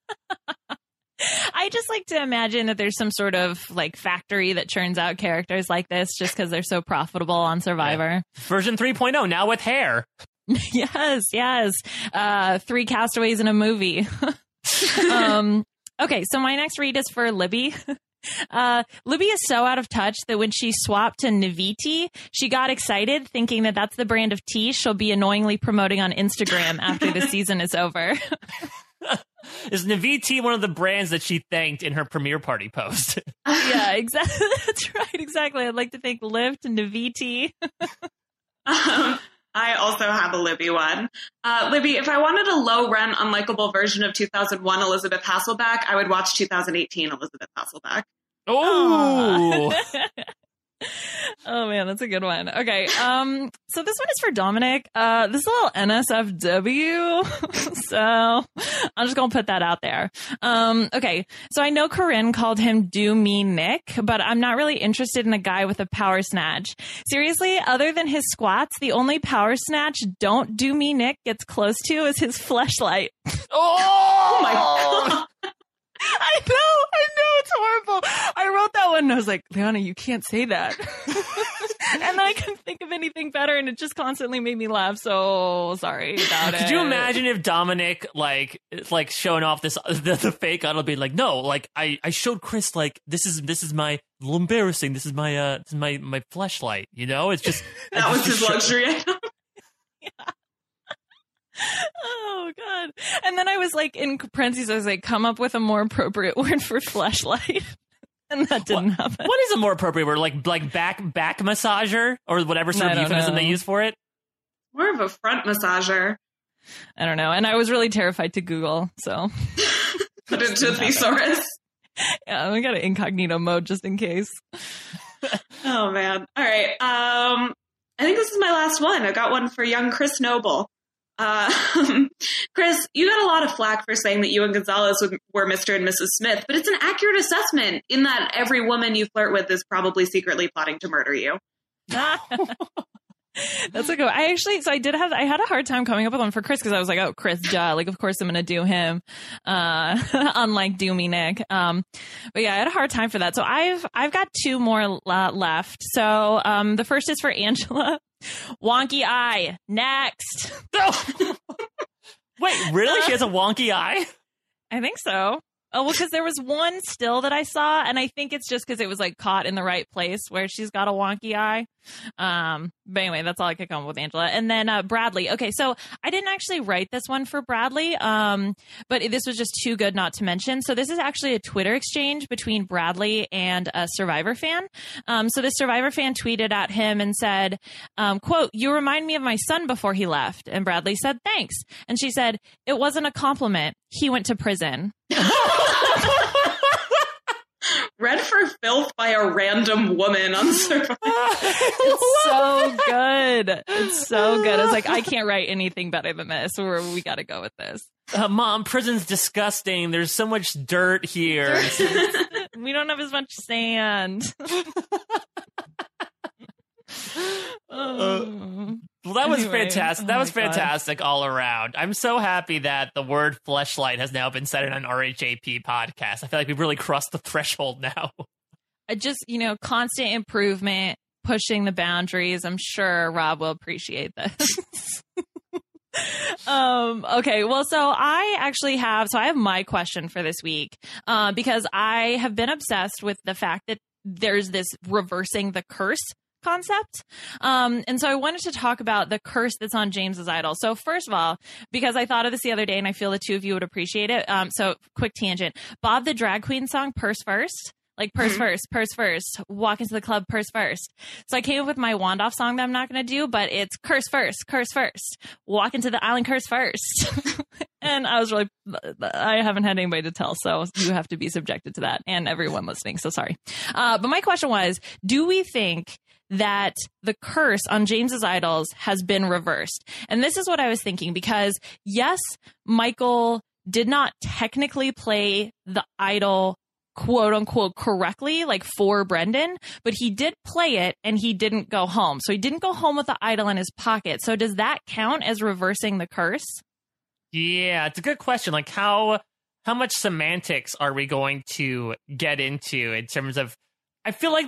I just like to imagine that there's some sort of like factory that churns out characters like this just because they're so profitable on Survivor. Yeah. Version 3.0 now with hair. Yes. 3 castaways in a movie. Okay, so my next read is for Libby. Libby is so out of touch that when she swapped to Naviti, she got excited thinking that that's the brand of tea she'll be annoyingly promoting on Instagram after the season is over. Is Naviti one of the brands that she thanked in her premiere party post? Yeah, exactly. That's right. Exactly. I'd like to thank Lyft and Naviti. I also have a Libby one. Libby, if I wanted a low-rent, unlikable version of 2001 Elizabeth Hasselbeck, I would watch 2018 Elizabeth Hasselbeck. Oh! Oh man, that's a good one. Okay, so this one is for Dominic. This is a little NSFW, so I'm just gonna put that out there. Okay, so I know Corinne called him Do Me Nick, but I'm not really interested in a guy with a power snatch. Seriously, other than his squats, the only power snatch Don't Do Me Nick gets close to is his fleshlight. Oh my God. I know, it's horrible. I wrote that one and I was like, Liana, you can't say that. And then I couldn't think of anything better and it just constantly made me laugh. So sorry about it. Could you imagine if Dominic like showing off this the fake idol being like, no, like I showed Chris like this is my a little embarrassing. This is my fleshlight, you know? It's just that was his luxury item. Yeah. Oh God. And then I was like in parentheses, I was like, come up with a more appropriate word for fleshlight. And that didn't happen. What is a more appropriate word? Like back massager or whatever sort of euphemism they use for it? More of a front massager. I don't know. And I was really terrified to Google. So put into thesaurus. Yeah, we got an incognito mode just in case. Oh man! All right. I think this is my last one. I got one for young Chris Noble. Chris, you got a lot of flack for saying that you and Gonzalez were Mr. and Mrs. Smith, but it's an accurate assessment in that every woman you flirt with is probably secretly plotting to murder you. That's a good one. I had a hard time coming up with one for Chris because I was like, oh, Chris, duh. Like, of course I'm going to do him, unlike Do Me Nick. But yeah, I had a hard time for that. So I've got two more left. So the first is for Angela. Wonky eye. Next. Wait, really? She has a wonky eye? I think so. Oh, well, because there was one still that I saw, and I think it's just because it was like caught in the right place where she's got a wonky eye. But anyway, that's all I could come up with, Angela. And then Bradley. Okay, so I didn't actually write this one for Bradley, but this was just too good not to mention. So this is actually a Twitter exchange between Bradley and a Survivor fan. So this Survivor fan tweeted at him and said, quote, "You remind me of my son before he left." And Bradley said, "Thanks." And she said, "It wasn't a compliment. He went to prison." Read for filth by a random woman on Survivor. It's so good. It's so good. I was like, I can't write anything better than this, or we got to go with this. Mom, prison's disgusting. There's so much dirt here. We don't have as much sand. Well, that was fantastic. That was fantastic all around. I'm so happy that the word fleshlight has now been said in an RHAP podcast. I feel like we've really crossed the threshold now. Just, constant improvement, pushing the boundaries. I'm sure Rob will appreciate this. Okay. Well, so I have my question for this week, because I have been obsessed with the fact that there's this reversing the curse concept. And so I wanted to talk about the curse that's on James's idol. So first of all, because I thought of this the other day and I feel the two of you would appreciate it. So quick tangent, Bob the Drag Queen song, Purse First, like purse first, walk into the club, purse first. So I came up with my Wandoff song that I'm not going to do, but it's curse first, walk into the island, curse first. And I was I haven't had anybody to tell, so you have to be subjected to that, and everyone listening. So sorry. But my question was, do we think that the curse on James's idols has been reversed? And this is what I was thinking, because yes, Michael did not technically play the idol quote unquote correctly, like for Brendan, but he did play it and he didn't go home. So he didn't go home with the idol in his pocket. So does that count as reversing the curse? Yeah, it's a good question. Like how much semantics are we going to get into in terms of, I feel like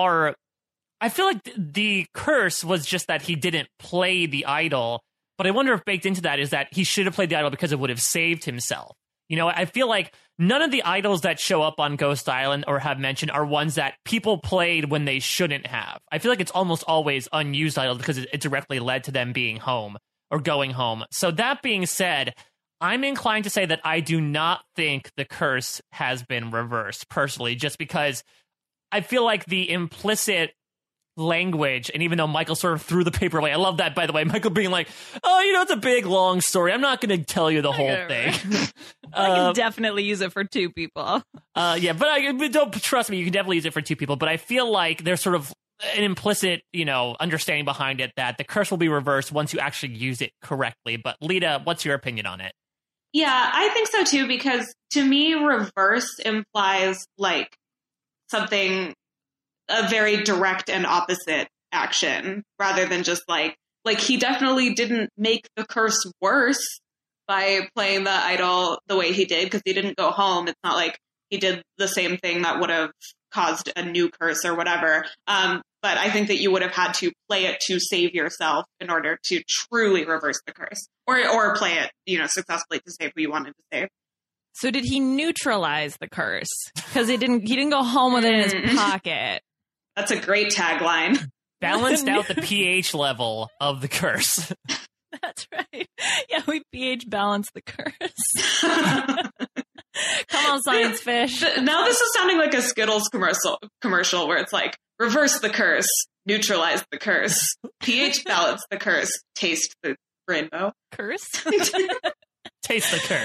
the curse was just that he didn't play the idol, but I wonder if baked into that is that he should have played the idol because it would have saved himself. I feel like none of the idols that show up on Ghost Island or have mentioned are ones that people played when they shouldn't have. I feel like it's almost always unused idols because it directly led to them being home or going home. So that being said, I'm inclined to say that I do not think the curse has been reversed personally, just because I feel like the implicit language, and even though Michael sort of threw the paper away, I love that, by the way, Michael being like, oh, it's a big long story, I'm not going to tell you the whole thing. I can definitely use it for two people. Yeah, but don't trust me, you can definitely use it for two people, but I feel like there's sort of an implicit understanding behind it that the curse will be reversed once you actually use it correctly. But Lita, what's your opinion on it? Yeah, I think so too, because to me reverse implies like something, a very direct and opposite action, rather than just like he definitely didn't make the curse worse by playing the idol the way he did, because he didn't go home. It's not like he did the same thing that would have caused a new curse or whatever. But I think that you would have had to play it to save yourself in order to truly reverse the curse, or play it, successfully to save who you wanted to save. So did he neutralize the curse? Because he didn't go home with it in his pocket. That's a great tagline. Balanced out the pH level of the curse. That's right. Yeah, we pH balanced the curse. Come on, science fish. Now this is sounding like a Skittles commercial where it's like, reverse the curse, neutralize the curse, pH balance the curse, taste the rainbow. Curse? Taste the curse.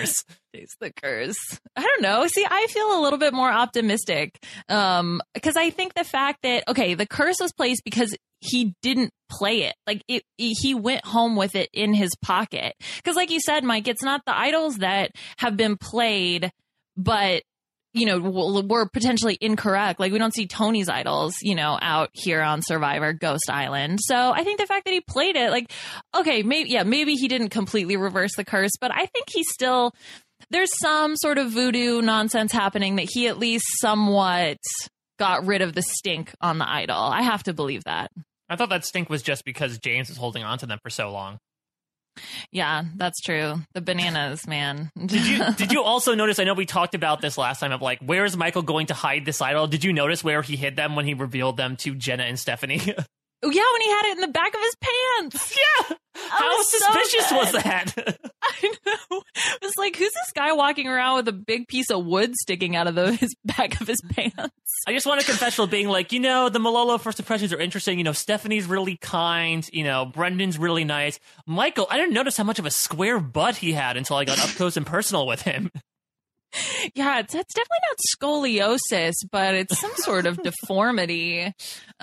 Taste the curse. I don't know. See, I feel a little bit more optimistic because I think the fact that, okay, the curse was placed because he didn't play it. Like he went home with it in his pocket. Because like you said, Mike, it's not the idols that have been played, but were potentially incorrect. Like we don't see Tony's idols, out here on Survivor Ghost Island. So I think the fact that he played it, like, okay, maybe he didn't completely reverse the curse, but I think he still, there's some sort of voodoo nonsense happening that he at least somewhat got rid of the stink on the idol. I have to believe that. I thought that stink was just because James was holding on to them for so long. Yeah, that's true. The bananas, man. Did you also notice, I know we talked about this last time, of like, where is Michael going to hide this idol? Did you notice where he hid them when he revealed them to Jenna and Stephanie? Oh, yeah, when he had it in the back of his pants. Yeah. How suspicious was that? I know. It was like, who's this guy walking around with a big piece of wood sticking out of his back of his pants? I just want a confessional being like, the Malolo first impressions are interesting. Stephanie's really kind. Brendan's really nice. Michael, I didn't notice how much of a square butt he had until I got up close and personal with him. Yeah, it's definitely not scoliosis, but it's some sort of deformity.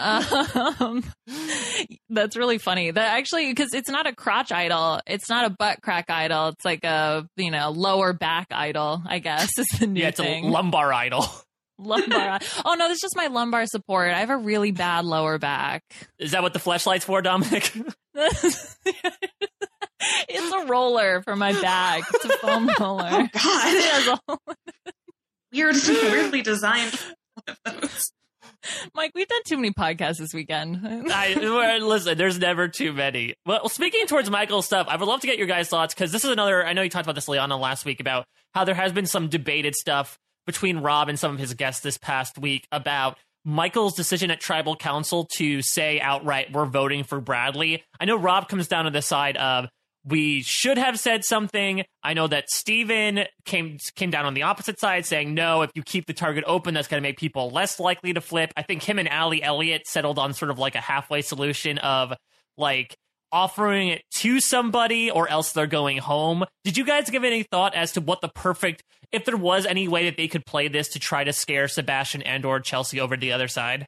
That's really funny. That actually, because it's not a crotch idol, it's not a butt crack idol. It's like a lower back idol, I guess is the new thing. It's a lumbar idol. Lumbar. Oh no, that's just my lumbar support. I have a really bad lower back. Is that what the fleshlight's for, Dominic? It's a roller for my back. It's a foam roller. Oh God! Weirdly designed. Mike, we've done too many podcasts this weekend. Listen, there's never too many. Well, speaking towards Michael's stuff, I would love to get your guys' thoughts, because this is another, I know you talked about this, Liana, last week, about how there has been some debated stuff between Rob and some of his guests this past week about Michael's decision at Tribal Council to say outright, we're voting for Bradley. I know Rob comes down to the side of, we should have said something. I know that Steven came down on the opposite side, saying, no, if you keep the target open, that's going to make people less likely to flip. I think him and Ali Elliott settled on sort of like a halfway solution of like offering it to somebody or else they're going home. Did you guys give any thought as to what the perfect, if there was any way that they could play this to try to scare Sebastian and or Chelsea over to the other side?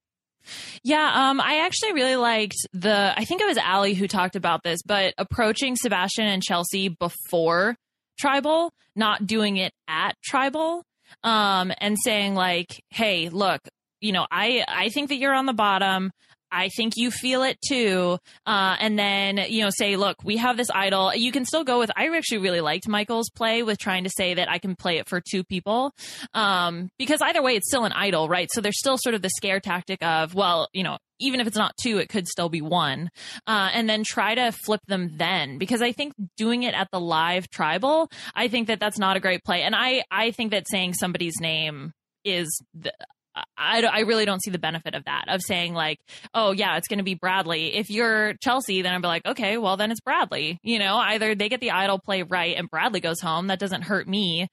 Yeah, I actually really liked I think it was Ali who talked about this, but approaching Sebastian and Chelsea before Tribal, not doing it at Tribal, and saying like, hey, look, I think that you're on the bottom. I think you feel it too. And then, say, look, we have this idol. You can still go with, I actually really liked Michael's play with trying to say that I can play it for two people. Because either way, it's still an idol, right? So there's still sort of the scare tactic of, well, even if it's not two, it could still be one. And then try to flip them then. Because I think doing it at the live Tribal, I think that that's not a great play. And I think that saying somebody's name is I really don't see the benefit of that, of saying like, oh yeah, it's going to be Bradley. If you're Chelsea, then I'd be like, okay, well then it's Bradley. Either they get the idol play right and Bradley goes home. That doesn't hurt me.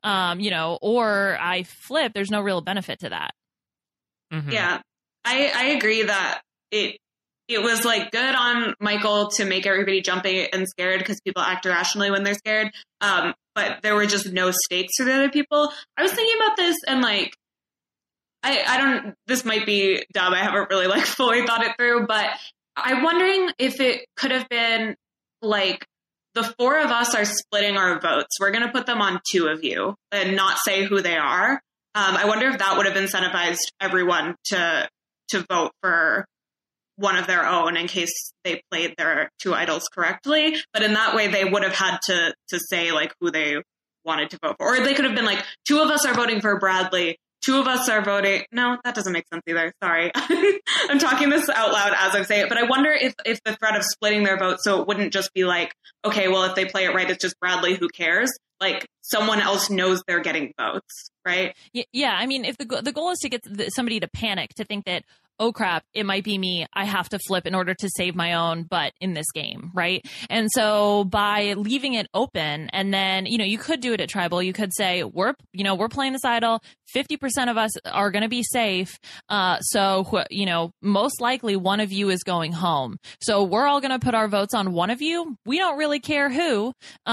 Or I flip. There's no real benefit to that. Mm-hmm. Yeah, I agree that it was like good on Michael to make everybody jumpy and scared because people act irrationally when they're scared. But there were just no stakes for the other people. I was thinking about this and like, I don't, this might be dumb. I haven't really like fully thought it through, but I'm wondering if it could have been like the four of us are splitting our votes. We're going to put them on two of you and not say who they are. I wonder if that would have incentivized everyone to vote for one of their own in case they played their two idols correctly. But in that way, they would have had to say like who they wanted to vote for. Or they could have been like, two of us are voting for Bradley. Two of us are voting. No, that doesn't make sense either. Sorry. I'm talking this out loud as I say it, but I wonder if the threat of splitting their votes, so it wouldn't just be like, okay, well, if they play it right, it's just Bradley, who cares? Like someone else knows they're getting votes, right? Yeah. I mean, if the goal is to get somebody to panic, to think that, oh crap, it might be me. I have to flip in order to save my own butt in this game, right? And so by leaving it open, and then, you could do it at Tribal. You could say, we're playing this idle. 50% of us are going to be safe. So most likely one of you is going home. So we're all going to put our votes on one of you. We don't really care who.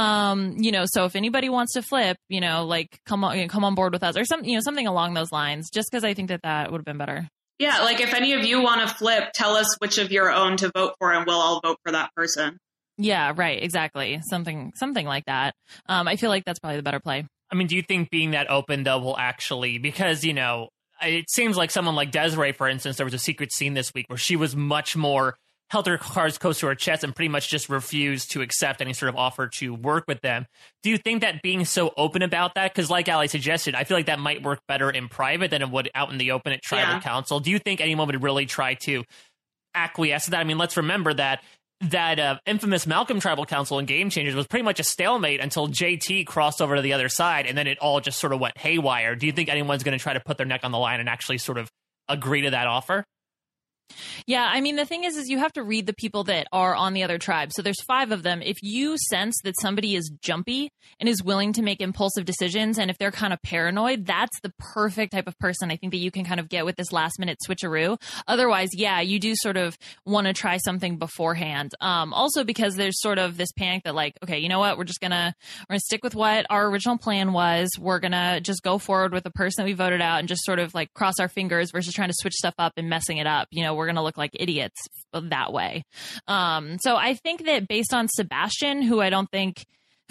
So if anybody wants to flip, come on board with us or something along those lines, just because I think that would have been better. Yeah, like if any of you want to flip, tell us which of your own to vote for, and we'll all vote for that person. Yeah, right. Exactly. Something like that. I feel like that's probably the better play. I mean, do you think being that open, though, will actually, because, it seems like someone like Desiree, for instance, there was a secret scene this week where she was much more, held her cards close to her chest and pretty much just refused to accept any sort of offer to work with them. Do you think that being so open about that, because like Ali suggested, I feel like that might work better in private than it would out in the open at Tribal Council. Do you think anyone would really try to acquiesce to that? I mean, let's remember that infamous Malcolm Tribal Council in Game Changers was pretty much a stalemate until JT crossed over to the other side, and then it all just sort of went haywire. Do you think anyone's going to try to put their neck on the line and actually sort of agree to that offer? Yeah, I mean, the thing is you have to read the people that are on the other tribe. So there's 5 of them. If you sense that somebody is jumpy and is willing to make impulsive decisions, and if they're kind of paranoid, that's the perfect type of person I think that you can kind of get with this last minute switcheroo. Otherwise, yeah, you do sort of want to try something beforehand. Also because there's sort of this panic that like, okay, you know what? We're gonna stick with what our original plan was. We're gonna just go forward with the person that we voted out and just sort of like cross our fingers versus trying to switch stuff up and messing it up. We're going to look like idiots that way. So I think that based on Sebastian, who I don't think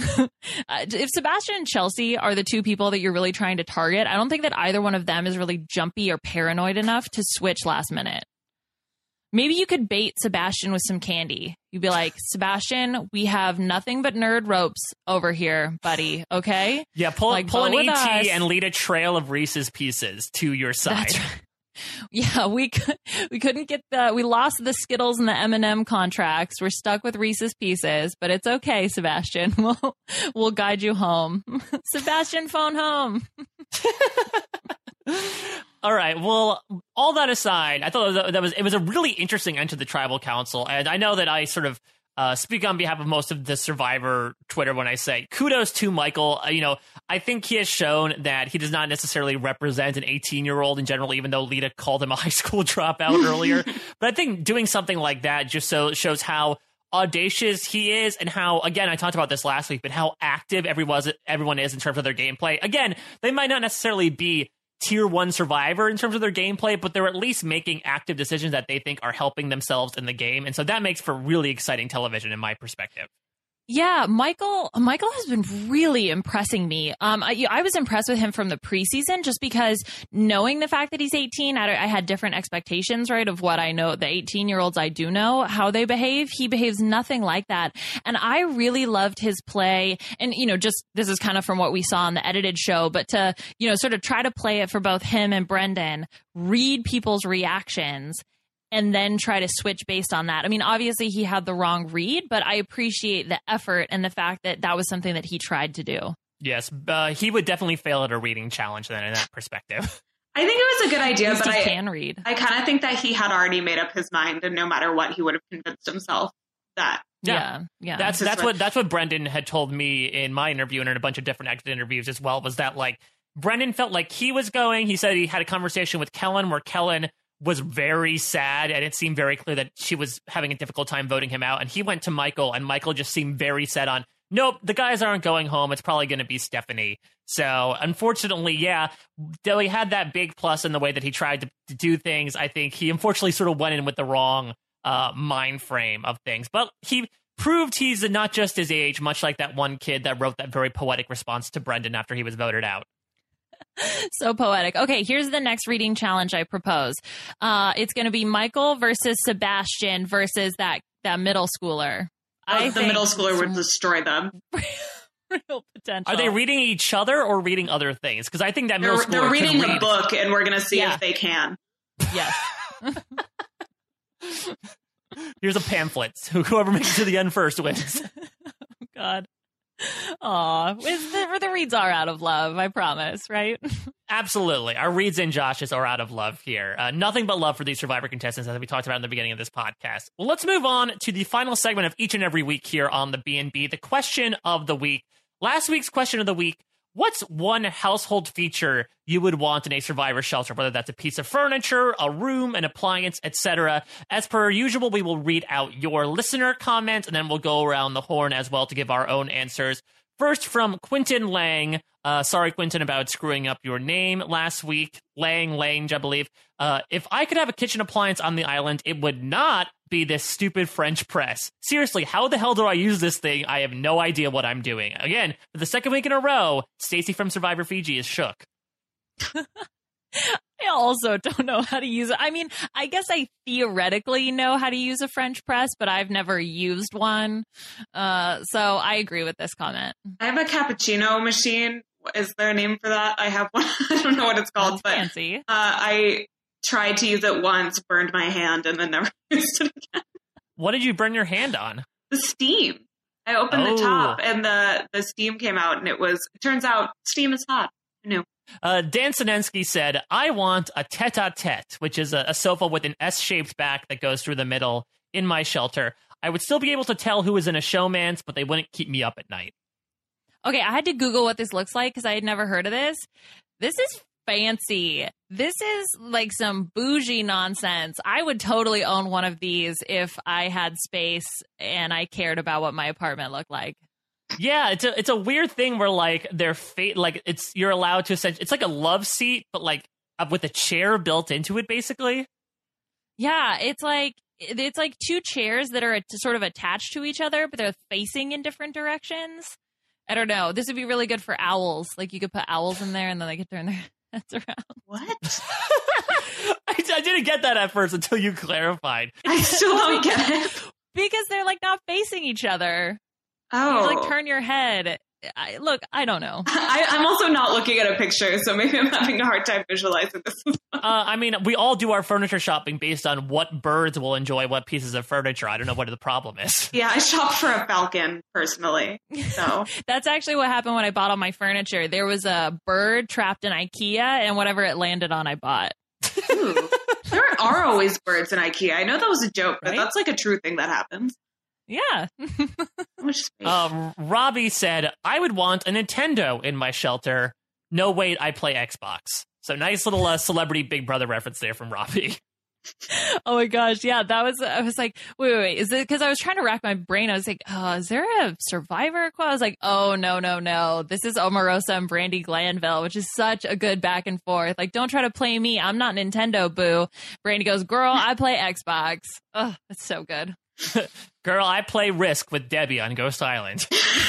if Sebastian and Chelsea are the 2 people that you're really trying to target, I don't think that either one of them is really jumpy or paranoid enough to switch last minute. Maybe you could bait Sebastian with some candy. You'd be like, Sebastian, we have nothing but nerd ropes over here, buddy. Okay? Yeah, pull an ET us and lead a trail of Reese's Pieces to your side. That's right. Yeah, we couldn't get we lost the Skittles and the M&M contracts. We're stuck with Reese's Pieces, but it's okay, Sebastian. We'll guide you home. Sebastian, phone home. All right. Well, all that aside, I thought it was a really interesting end to the Tribal Council, and I know that I sort of speak on behalf of most of the Survivor Twitter when I say kudos to Michael. I think he has shown that he does not necessarily represent an 18-year-old in general, even though Lita called him a high school dropout earlier. But I think doing something like that just shows how audacious he is, and how, again, I talked about this last week, but how active everyone is in terms of their gameplay. Again, they might not necessarily be tier 1 Survivor in terms of their gameplay, but they're at least making active decisions that they think are helping themselves in the game. And so that makes for really exciting television in my perspective. Yeah, Michael has been really impressing me. I was impressed with him from the preseason just because knowing the fact that he's 18, I had different expectations, right, of what I know. The 18-year-olds I do know, how they behave. He behaves nothing like that. And I really loved his play. And, just this is kind of from what we saw on the edited show, but to, sort of try to play it for both him and Brendan, read people's reactions, and then try to switch based on that. I mean, obviously he had the wrong read, but I appreciate the effort and the fact that that was something that he tried to do. Yes, he would definitely fail at a reading challenge then in that perspective. I think it was a good idea, but I can read. I kind of think that he had already made up his mind, and no matter what, he would have convinced himself that. Yeah. That's what Brendan had told me in my interview and in a bunch of different exit interviews as well, was that like Brendan felt like he was going. He said he had a conversation with Kellen where Kellen was very sad, and it seemed very clear that she was having a difficult time voting him out. And he went to Michael, and Michael just seemed very set on, nope, the guys aren't going home. It's probably going to be Stephanie. So unfortunately, yeah, though he had that big plus in the way that he tried to do things, I think he unfortunately sort of went in with the wrong mind frame of things. But he proved he's not just his age, much like that one kid that wrote that very poetic response to Brendan after he was voted out. So poetic. Okay, here's the next reading challenge I propose. It's going to be Michael versus Sebastian versus that middle schooler. The middle schooler would destroy them. Real potential. Are they reading each other or reading other things? Because I think that middle schooler they're reading the book, and we're going to see if they can. Yes. Here's a pamphlet. Whoever makes it to the end first wins. Oh, God. Aw, the reads are out of love, I promise, right? Absolutely. Our Reeds and Joshes are out of love here. Nothing but love for these Survivor contestants, as we talked about in the beginning of this podcast. Well, let's move on to the final segment of each and every week here on the B&B, the question of the week. Last week's question of the week: what's one household feature you would want in a Survivor shelter, whether that's a piece of furniture, a room, an appliance, etc.? As per usual, we will read out your listener comments, and then we'll go around the horn as well to give our own answers. First, from Quentin Lang. Sorry, Quentin, about screwing up your name last week. Lange, I believe. If I could have a kitchen appliance on the island, it would not be this stupid French press. Seriously, how the hell do I use this thing? I have no idea what I'm doing. Again, for the second week in a row, Stacey from Survivor Fiji is shook. I also don't know how to use it. I mean, I guess I theoretically know how to use a French press, but I've never used one. So I agree with this comment. I have a cappuccino machine. Is there a name for that? I have one. I don't know what it's called. That's but fancy. I tried to use it once, burned my hand, and then never used it again. What did you burn your hand on? The steam. I opened the top, and the steam came out, and it turns out steam is hot. I knew. Dan Sinensky said, I want a tete-a-tete, which is a sofa with an S-shaped back that goes through the middle in my shelter. I would still be able to tell who was in a showman's, but they wouldn't keep me up at night. Okay, I had to Google what this looks like because I had never heard of this. This is fancy. This is like some bougie nonsense. I would totally own one of these if I had space and I cared about what my apartment looked like. Yeah, it's a weird thing where like you're allowed to essentially, it's like a love seat, but like with a chair built into it, basically. Yeah, it's like two chairs that are sort of attached to each other, but they're facing in different directions. I don't know. This would be really good for owls. Like you could put owls in there and then they could turn their heads around. What? I didn't get that at first until you clarified. I still don't get it. Because they're like not facing each other. Oh. You like turn your head. I don't know. I'm also not looking at a picture, so maybe I'm having a hard time visualizing this. I mean, we all do our furniture shopping based on what birds will enjoy what pieces of furniture. I don't know what the problem is. Yeah, I shop for a falcon, personally. So that's actually what happened when I bought all my furniture. There was a bird trapped in IKEA, and whatever it landed on, I bought. Ooh. There are always birds in IKEA. I know that was a joke, but that's like a true thing that happens. Yeah. Robbie said, I would want a Nintendo in my shelter. No, wait, I play Xbox. So nice little celebrity Big Brother reference there from Robbie. Oh my gosh. Yeah, I was like, wait. Is it because I was trying to rack my brain? I was like, is there a Survivor quote? I was like, oh, no. This is Omarosa and Brandy Glanville, which is such a good back and forth. Like, don't try to play me. I'm not Nintendo, boo. Brandy goes, girl, I play Xbox. Oh, it's so good. Girl, I play Risk with Debbie on Ghost Island.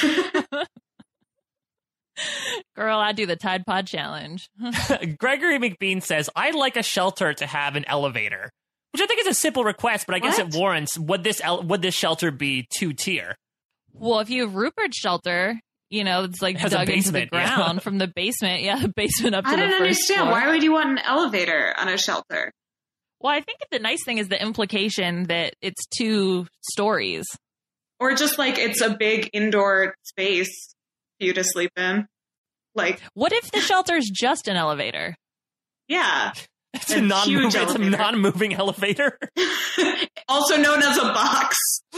Girl, I do the Tide Pod Challenge. Gregory McBean says, I'd like a shelter to have an elevator, which I think is a simple request, but I guess it warrants, would this shelter be 2-tier? Well, if you have Rupert's shelter, it's like dug into the ground from the basement. Yeah, the basement up to the first floor. I don't understand. Why would you want an elevator on a shelter? Well, I think the nice thing is the implication that it's 2 stories. Or just like it's a big indoor space for you to sleep in. Like, what if the shelter's just an elevator? Yeah. It's a non-moving elevator. Also known as a box.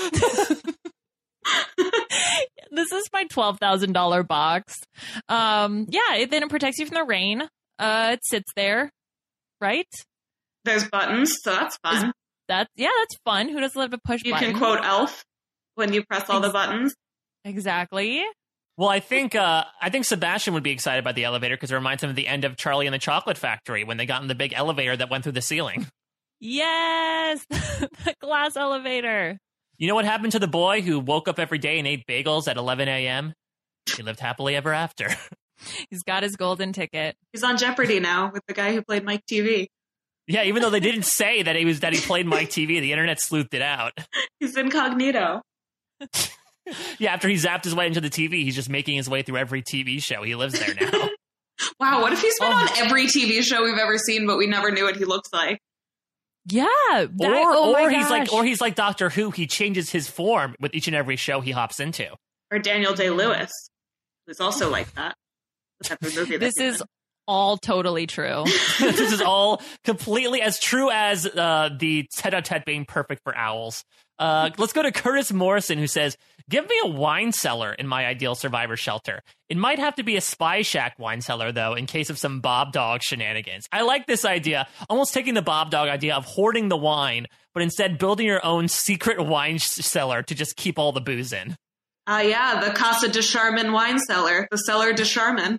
This is my $12,000 box. Then it protects you from the rain. It sits there, right? There's buttons, so that's fun. That's fun. Who doesn't love to push buttons? You can quote Elf when you press all the buttons. Exactly. Well, I think Sebastian would be excited by the elevator because it reminds him of the end of Charlie and the Chocolate Factory when they got in the big elevator that went through the ceiling. Yes, the glass elevator. You know what happened to the boy who woke up every day and ate bagels at 11 a.m.? He lived happily ever after. He's got his golden ticket. He's on Jeopardy now with the guy who played Mike TV. Yeah, even though they didn't say that he played Mike TV, the internet sleuthed it out. He's incognito. Yeah, after he zapped his way into the TV, he's just making his way through every TV show. He lives there now. Wow, what if he's been on every TV show we've ever seen, but we never knew what he looks like? Yeah, he's like Doctor Who. He changes his form with each and every show he hops into. Or Daniel Day-Lewis, who's also like that. This is all totally true. This is all completely as true as the tete-a-tete being perfect for owls. Let's go to Curtis Morrison, who says, give me a wine cellar in my ideal survivor shelter. It might have to be a Spy Shack wine cellar, though, in case of some Bob Dog shenanigans. I like this idea, almost taking the Bob Dog idea of hoarding the wine, but instead building your own secret wine cellar to just keep all the booze in. Yeah, the Casa de Charmin wine cellar, the Cellar de Charmin.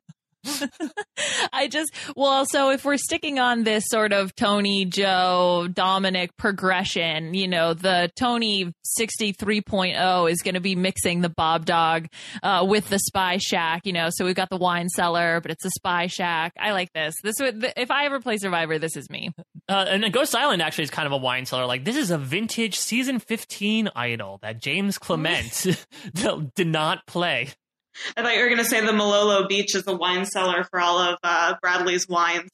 So if we're sticking on this sort of Tony, Joe, Dominic progression, the Tony 63.0 is going to be mixing the Bob Dog with the Spy Shack, so we've got the wine cellar, but it's a Spy Shack. I like this. If I ever play Survivor, this is me. And Ghost Island actually is kind of a wine cellar. Like, this is a vintage season 15 idol that James Clement did not play. I thought you were going to say the Malolo Beach is a wine cellar for all of Bradley's wines.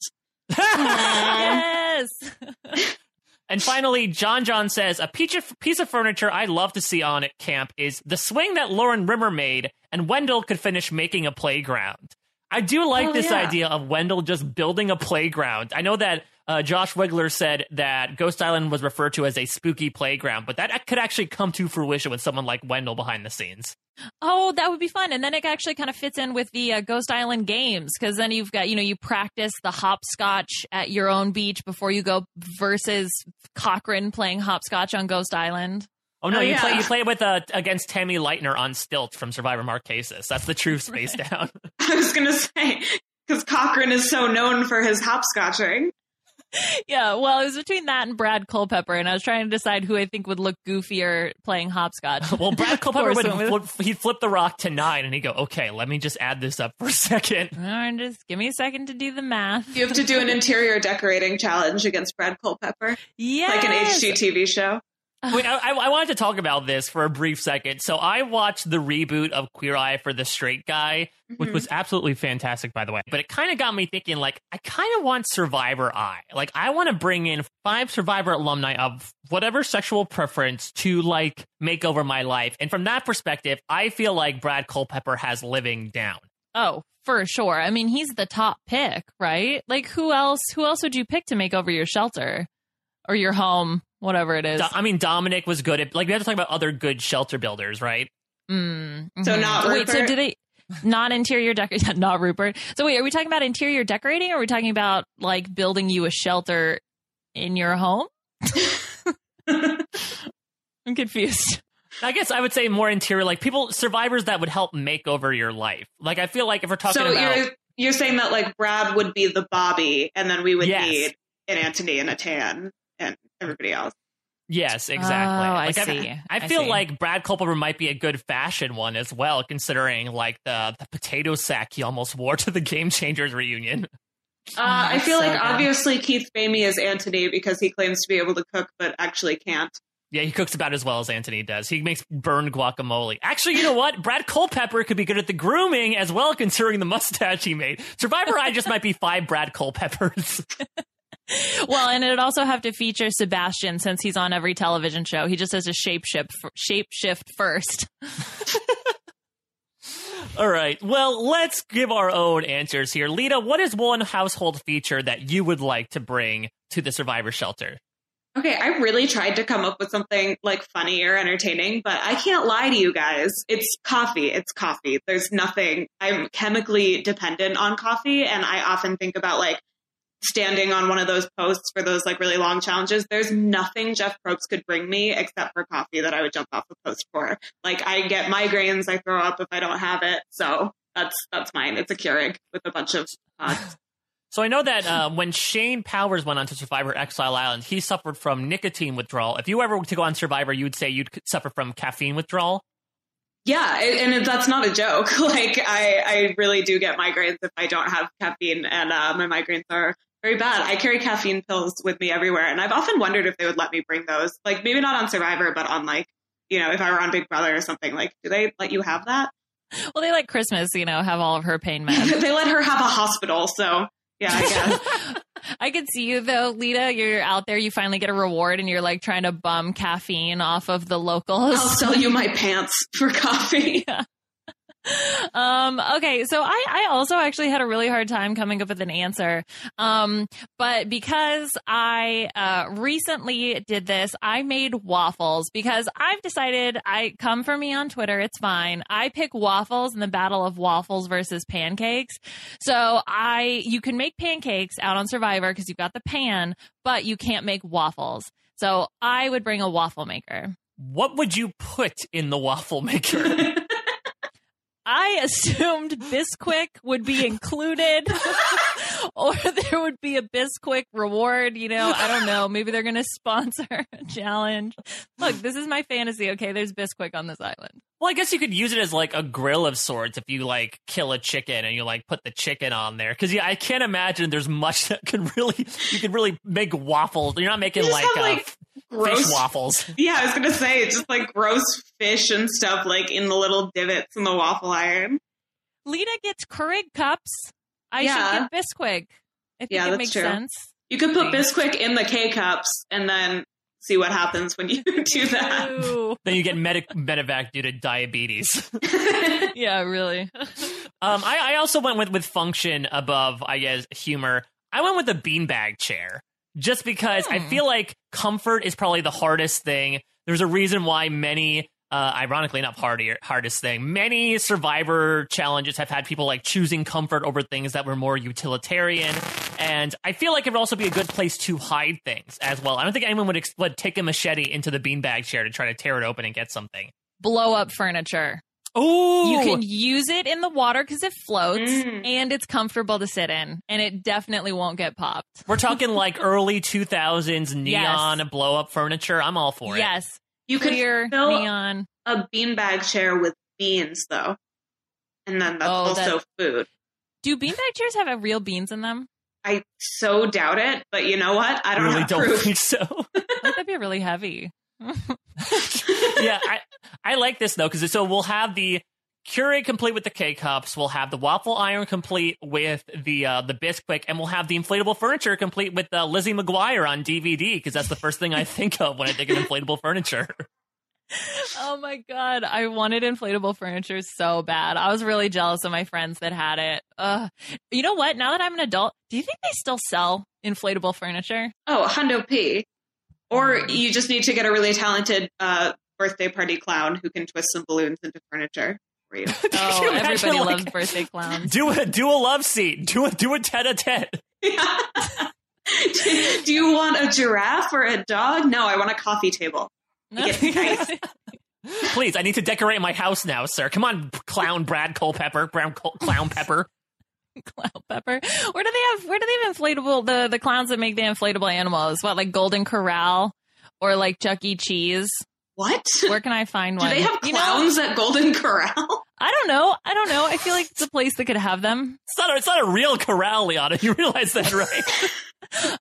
Yes. And finally, John says, a piece of furniture I'd love to see on at camp is the swing that Lauren Rimmer made, and Wendell could finish making a playground. I do like this idea of Wendell just building a playground. I know that Josh Wigler said that Ghost Island was referred to as a spooky playground, but that could actually come to fruition with someone like Wendell behind the scenes. Oh, that would be fun. And then it actually kind of fits in with the Ghost Island games, because then you've got, you practice the hopscotch at your own beach before you go versus Cochran playing hopscotch on Ghost Island. Oh, no, you play with against Tammy Leitner on stilts from Survivor Marquesas. That's the true Space Down. I was going to say, because Cochran is so known for his hopscotching. Yeah, well, it was between that and Brad Culpepper, and I was trying to decide who I think would look goofier playing hopscotch. Well, Brad Culpepper he'd flip the rock to 9, and he'd go, okay, let me just add this up for a second. Just give me a second to do the math. You have to do an interior decorating challenge against Brad Culpepper. Yeah, like an HGTV show. Wait, I wanted to talk about this for a brief second. So I watched the reboot of Queer Eye for the Straight Guy, which was absolutely fantastic, by the way. But it kind of got me thinking, like, I kind of want Survivor Eye. Like, I want to bring in 5 Survivor alumni of whatever sexual preference to, like, make over my life. And from that perspective, I feel like Brad Culpepper has living down. Oh, for sure. I mean, he's the top pick, right? Like, who else would you pick to make over your shelter or your home? Whatever it is. I mean, Dominic was good at, like, we have to talk about other good shelter builders, right? Mm-hmm. So not Rupert? Wait, so do they, not interior decorating, not Rupert. So wait, are we talking about interior decorating, or are we talking about, like, building you a shelter in your home? I'm confused. I guess I would say more interior, like survivors that would help make over your life. Like, I feel like if we're talking about... You're saying that, like, Brad would be the Bobby, and then we would need an Anthony and a Tan and everybody else. Yes, exactly. Oh, like, I see. I feel like Brad Culpepper might be a good fashion one as well, considering, like, the potato sack he almost wore to the Game Changers reunion. I feel like obviously Keith Famey is Anthony because he claims to be able to cook but actually can't. Yeah, he cooks about as well as Anthony does. He makes burned guacamole. Actually, you know what? Brad Culpepper could be good at the grooming as well, considering the mustache he made. Survivor Eye just might be 5 Brad Culpeppers. Well, and it'd also have to feature Sebastian, since he's on every television show. He just has to shapeshift first. All right. Well, let's give our own answers here. Lita, what is one household feature that you would like to bring to the Survivor shelter? Okay, I really tried to come up with something, like, funny or entertaining, but I can't lie to you guys. It's coffee. It's coffee. There's nothing. I'm chemically dependent on coffee, and I often think about, like, standing on one of those posts for those, like, really long challenges. There's nothing Jeff Probst could bring me except for coffee that I would jump off the post for. Like, I get migraines, I throw up if I don't have it. So that's mine. It's a Keurig with a bunch of pods. So I know that when Shane Powers went on to Survivor Exile Island, he suffered from nicotine withdrawal. If you ever were to go on Survivor, you would say you'd suffer from caffeine withdrawal? Yeah, and that's not a joke. Like, I really do get migraines if I don't have caffeine, and my migraines are very bad. I carry caffeine pills with me everywhere, and I've often wondered if they would let me bring those. Like, maybe not on Survivor, but on, like, if I were on Big Brother or something, like, do they let you have that? Well, they let Christmas, have all of her pain meds. They let her have a hospital, so... Yeah, I guess. I could see you, though, Lita. You're out there, you finally get a reward, and you're, like, trying to bum caffeine off of the locals. I'll sell you my pants for coffee. Yeah. Okay, so I also actually had a really hard time coming up with an answer. But because I recently did this, I made waffles because I've decided come for me on Twitter, it's fine. I pick waffles in the battle of waffles versus pancakes. So you can make pancakes out on Survivor because you've got the pan, but you can't make waffles. So I would bring a waffle maker. What would you put in the waffle maker? I assumed Bisquick would be included or there would be a Bisquick reward. I don't know. Maybe they're going to sponsor a challenge. Look, this is my fantasy. Okay, there's Bisquick on this island. Well, I guess you could use it as like a grill of sorts if you like kill a chicken and you like put the chicken on there. Because I can't imagine there's much that you could really make waffles. You're not making gross fish waffles. Yeah, I was gonna say just like gross fish and stuff like in the little divots in the waffle iron. Lita gets Keurig cups. I should get Bisquick. I think it makes sense. You could put Bisquick in the K cups and then see what happens when you do that. Ew. Then you get medevac due to diabetes. Yeah, really. I also went with function above, I guess, humor. I went with the beanbag chair. Just because I feel like comfort is probably the hardest thing. There's a reason why many, ironically not hardest thing, many Survivor challenges have had people like choosing comfort over things that were more utilitarian. And I feel like it would also be a good place to hide things as well. I don't think anyone would take a machete into the beanbag chair to try to tear it open and get something. Blow up furniture. Oh, you can use it in the water because it floats and it's comfortable to sit in, and it definitely won't get popped. We're talking like early 2000s neon blow up furniture. I'm all for it. Yes, you clear could fill neon a beanbag chair with beans though, and then that's also food. Do beanbag chairs have real beans in them? I so doubt it, but you know what? I don't think so. I think that'd be really heavy. Yeah, I like this though, because we'll have the Keurig complete with the K-Cups, we'll have the waffle iron complete with the Bisquick, and we'll have the inflatable furniture complete with Lizzie McGuire on DVD, because that's the first thing I think of when I think of inflatable furniture. Oh my God, I wanted inflatable furniture so bad. I was really jealous of my friends that had it. You know what? Now that I'm an adult, do you think they still sell inflatable furniture? Oh, Hundo P. Or you just need to get a really talented birthday party clown who can twist some balloons into furniture for you. Oh, everybody loves birthday clowns. Do a love seat. Do a tete-a-tete. Yeah. Do you want a giraffe or a dog? No, I want a coffee table. Please, I need to decorate my house now, sir. Come on, clown Brad Culpepper, clown pepper. Clown pepper. Where do they have inflatable the clowns that make the inflatable animals? What, like Golden Corral or like Chuck E. Cheese? What? Where can I find one? Do they have clowns at Golden Corral? I don't know. I feel like it's a place that could have them. It's not a real corral, Liana. You realize that, right?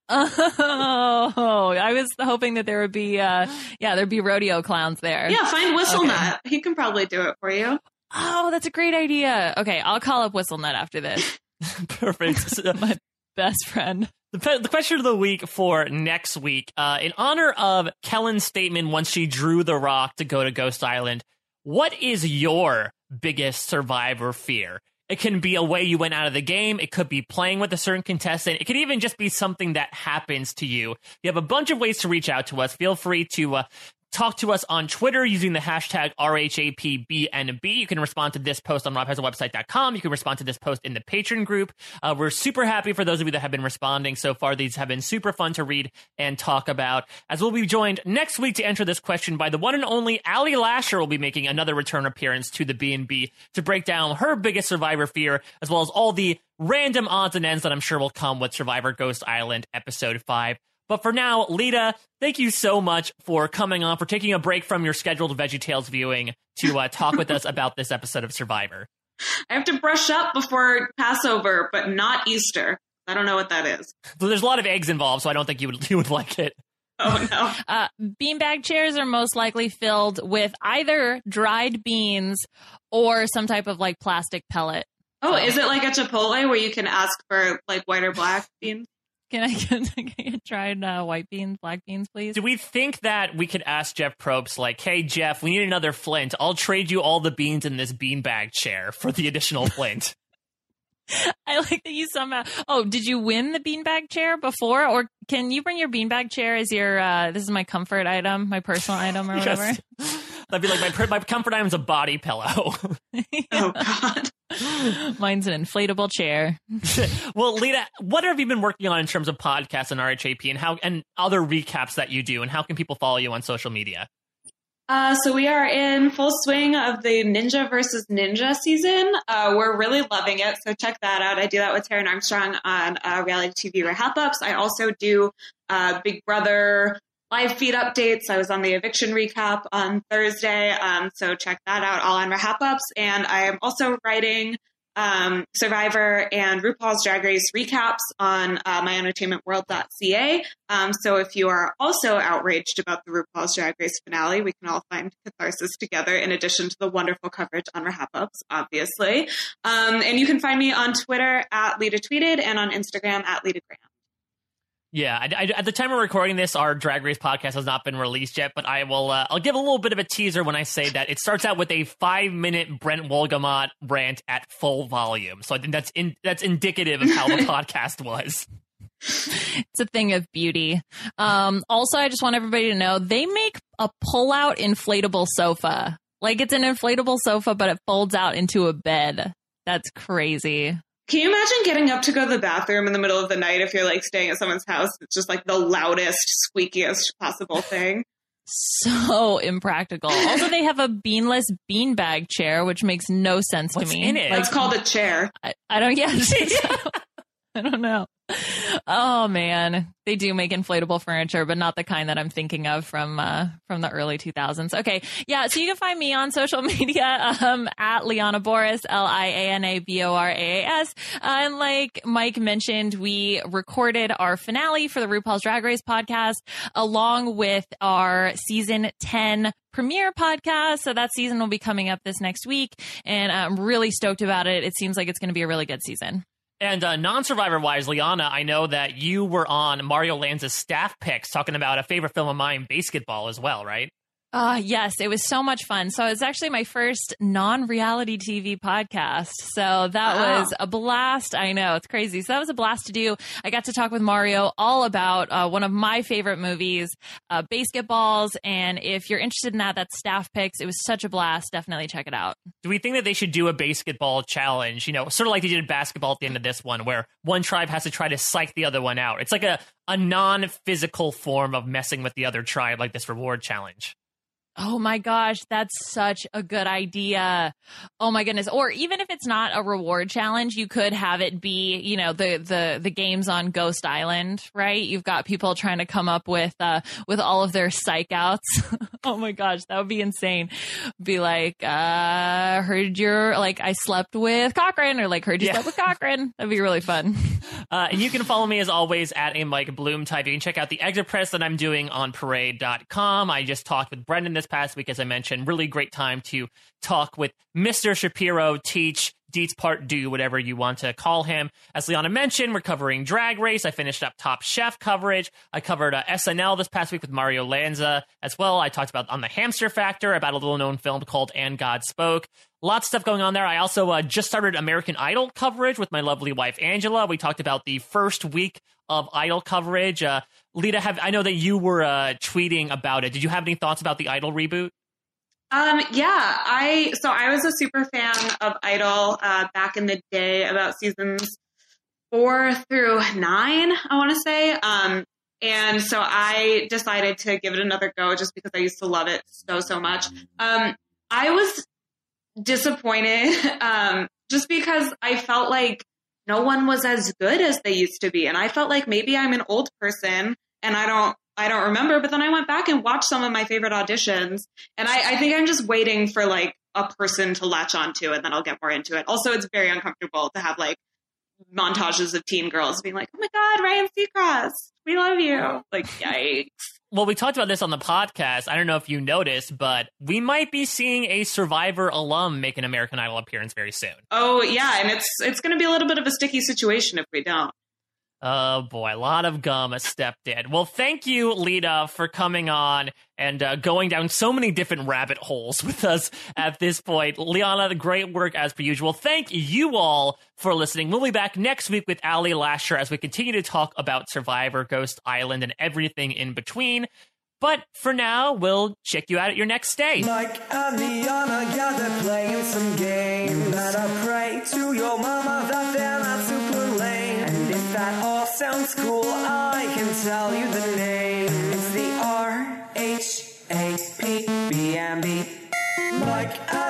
Oh, I was hoping that there would be there'd be rodeo clowns there. Yeah, find Whistlenut. Okay. He can probably do it for you. Oh, that's a great idea. Okay, I'll call up Whistlenut after this. Perfect. My best friend. The question of the week for next week, in honor of Kellen's statement once she drew the rock to go to Ghost Island, what is your biggest Survivor fear? It can be a way you went out of the game. It could be playing with a certain contestant. It could even just be something that happens to you. You have a bunch of ways to reach out to us. Feel free to talk to us on Twitter using the hashtag RHAPBNB. You can respond to this post on robhasawebsite.com. You can respond to this post in the Patreon group. We're super happy for those of you that have been responding so far. These have been super fun to read and talk about, as we'll be joined next week to answer this question by the one and only Ali Lasher. Will be making another return appearance to the B&B to break down her biggest Survivor fear, as well as all the random odds and ends that I'm sure will come with Survivor Ghost Island Episode 5. But for now, Lita, thank you so much for coming on, for taking a break from your scheduled VeggieTales viewing to talk with us about this episode of Survivor. I have to brush up before Passover, but not Easter. I don't know what that is. So there's a lot of eggs involved, so I don't think you would like it. Oh, no. Beanbag chairs are most likely filled with either dried beans or some type of like plastic pellet. Oh, is it like a Chipotle where you can ask for like white or black beans? Can I get tried white beans, black beans, please? Do we think that we could ask Jeff Probst, like, hey, Jeff, we need another Flint. I'll trade you all the beans in this beanbag chair for the additional Flint. I like that you somehow... Oh, did you win the beanbag chair before? Or can you bring your beanbag chair as your... this is my comfort item, my personal item or whatever? Yes. That'd be like my comfort item is a body pillow. Oh, God. Mine's an inflatable chair. Well, Lita, what have you been working on in terms of podcasts and RHAP and other recaps that you do? And how can people follow you on social media? So we are in full swing of the Ninja versus Ninja season. We're really loving it, so check that out. I do that with Taryn Armstrong on reality TV wrap-ups. I also do Big Brother live feed updates. I was on the eviction recap on Thursday, so check that out, all on wrap-ups. And I am also writing Survivor and RuPaul's Drag Race recaps on myentertainmentworld.ca. So if you are also outraged about the RuPaul's Drag Race finale, we can all find catharsis together in addition to the wonderful coverage on wrap-ups, obviously. And you can find me on Twitter at Lita Tweeted and on Instagram at Lita Graham. Yeah, at the time we're recording this, our Drag Race podcast has not been released yet, but I will. I'll give a little bit of a teaser when I say that it starts out with a 5-minute Brent Wolgamott rant at full volume. So I think that's indicative of how the podcast was. It's a thing of beauty. Also, I just want everybody to know they make a pull-out inflatable sofa. Like it's an inflatable sofa, but it folds out into a bed. That's crazy. Can you imagine getting up to go to the bathroom in the middle of the night if you're like staying at someone's house? It's just like the loudest, squeakiest possible thing. So impractical. Also, they have a beanless beanbag chair, which makes no sense What's to me. in it? It's called a chair. I don't get it. I don't know. Oh man, they do make inflatable furniture, but not the kind that I'm thinking of from the early 2000s. Okay, yeah. So you can find me on social media at Liana Boras, LianaBoraas. And like Mike mentioned, we recorded our finale for the RuPaul's Drag Race podcast along with our season 10 premiere podcast. So that season will be coming up this next week, and I'm really stoked about it. It seems like it's going to be a really good season. And non-Survivor-wise, Liana, I know that you were on Mario Lanza's staff picks talking about a favorite film of mine, Basketball, as well, right? Yes, it was so much fun. So it's actually my first non-reality TV podcast. So that was a blast. I know, it's crazy. So that was a blast to do. I got to talk with Mario all about one of my favorite movies, Basketballs. And if you're interested in that, that's staff picks. It was such a blast. Definitely check it out. Do we think that they should do a basketball challenge, you know, sort of like they did basketball at the end of this one, where one tribe has to try to psych the other one out? It's like a non-physical form of messing with the other tribe, like this reward challenge. Oh my gosh, that's such a good idea. Oh my goodness. Or even if it's not a reward challenge, you could have it be, you know, the games on Ghost Island, right? You've got people trying to come up with all of their psych outs. Oh my gosh, that would be insane. Be like, heard you're like, I slept with Cochran, or like, heard you slept with Cochran. That'd be really fun. And you can follow me as always at a Mike Bloom type. You can check out the exit press that I'm doing on parade.com. I just talked with Brendan this past week, as I mentioned. Really great time to talk with Mr. Shapiro, teach, Deets Part Do, whatever you want to call him. As Liana mentioned, we're covering Drag Race. I finished up Top Chef coverage. I covered SNL this past week with Mario Lanza as well. I talked about On the Hamster Factor, about a little known film called And God Spoke. Lots of stuff going on there. I also just started American Idol coverage with my lovely wife, Angela. We talked about the first week of Idol coverage. Lita, I know that you were tweeting about it. Did you have any thoughts about the Idol reboot? Yeah, I was a super fan of Idol back in the day, about seasons 4 through 9, I want to say. And so I decided to give it another go just because I used to love it so much. I was disappointed just because I felt like no one was as good as they used to be. And I felt like maybe I'm an old person and I don't remember, but then I went back and watched some of my favorite auditions, and I think I'm just waiting for like a person to latch onto, and then I'll get more into it. Also, it's very uncomfortable to have like montages of teen girls being like, "Oh my God, Ryan Seacrest, we love you!" Like, yikes. Well, we talked about this on the podcast. I don't know if you noticed, but we might be seeing a Survivor alum make an American Idol appearance very soon. Oh yeah, and it's going to be a little bit of a sticky situation if we don't. Oh boy, a lot of gum a step did. Well, thank you, Lita, for coming on and going down so many different rabbit holes with us at this point. Liana, great work as per usual. Thank you all for listening. We'll be back next week with Ali Lasher as we continue to talk about Survivor, Ghost Island, and everything in between. But for now, we'll check you out at your next stay. Mike and Liana, yeah, they're playing some games. Better pray to your mama that they're not super lame. And if that all sounds cool, I can tell you the name. It's the RHAPBNB. Mike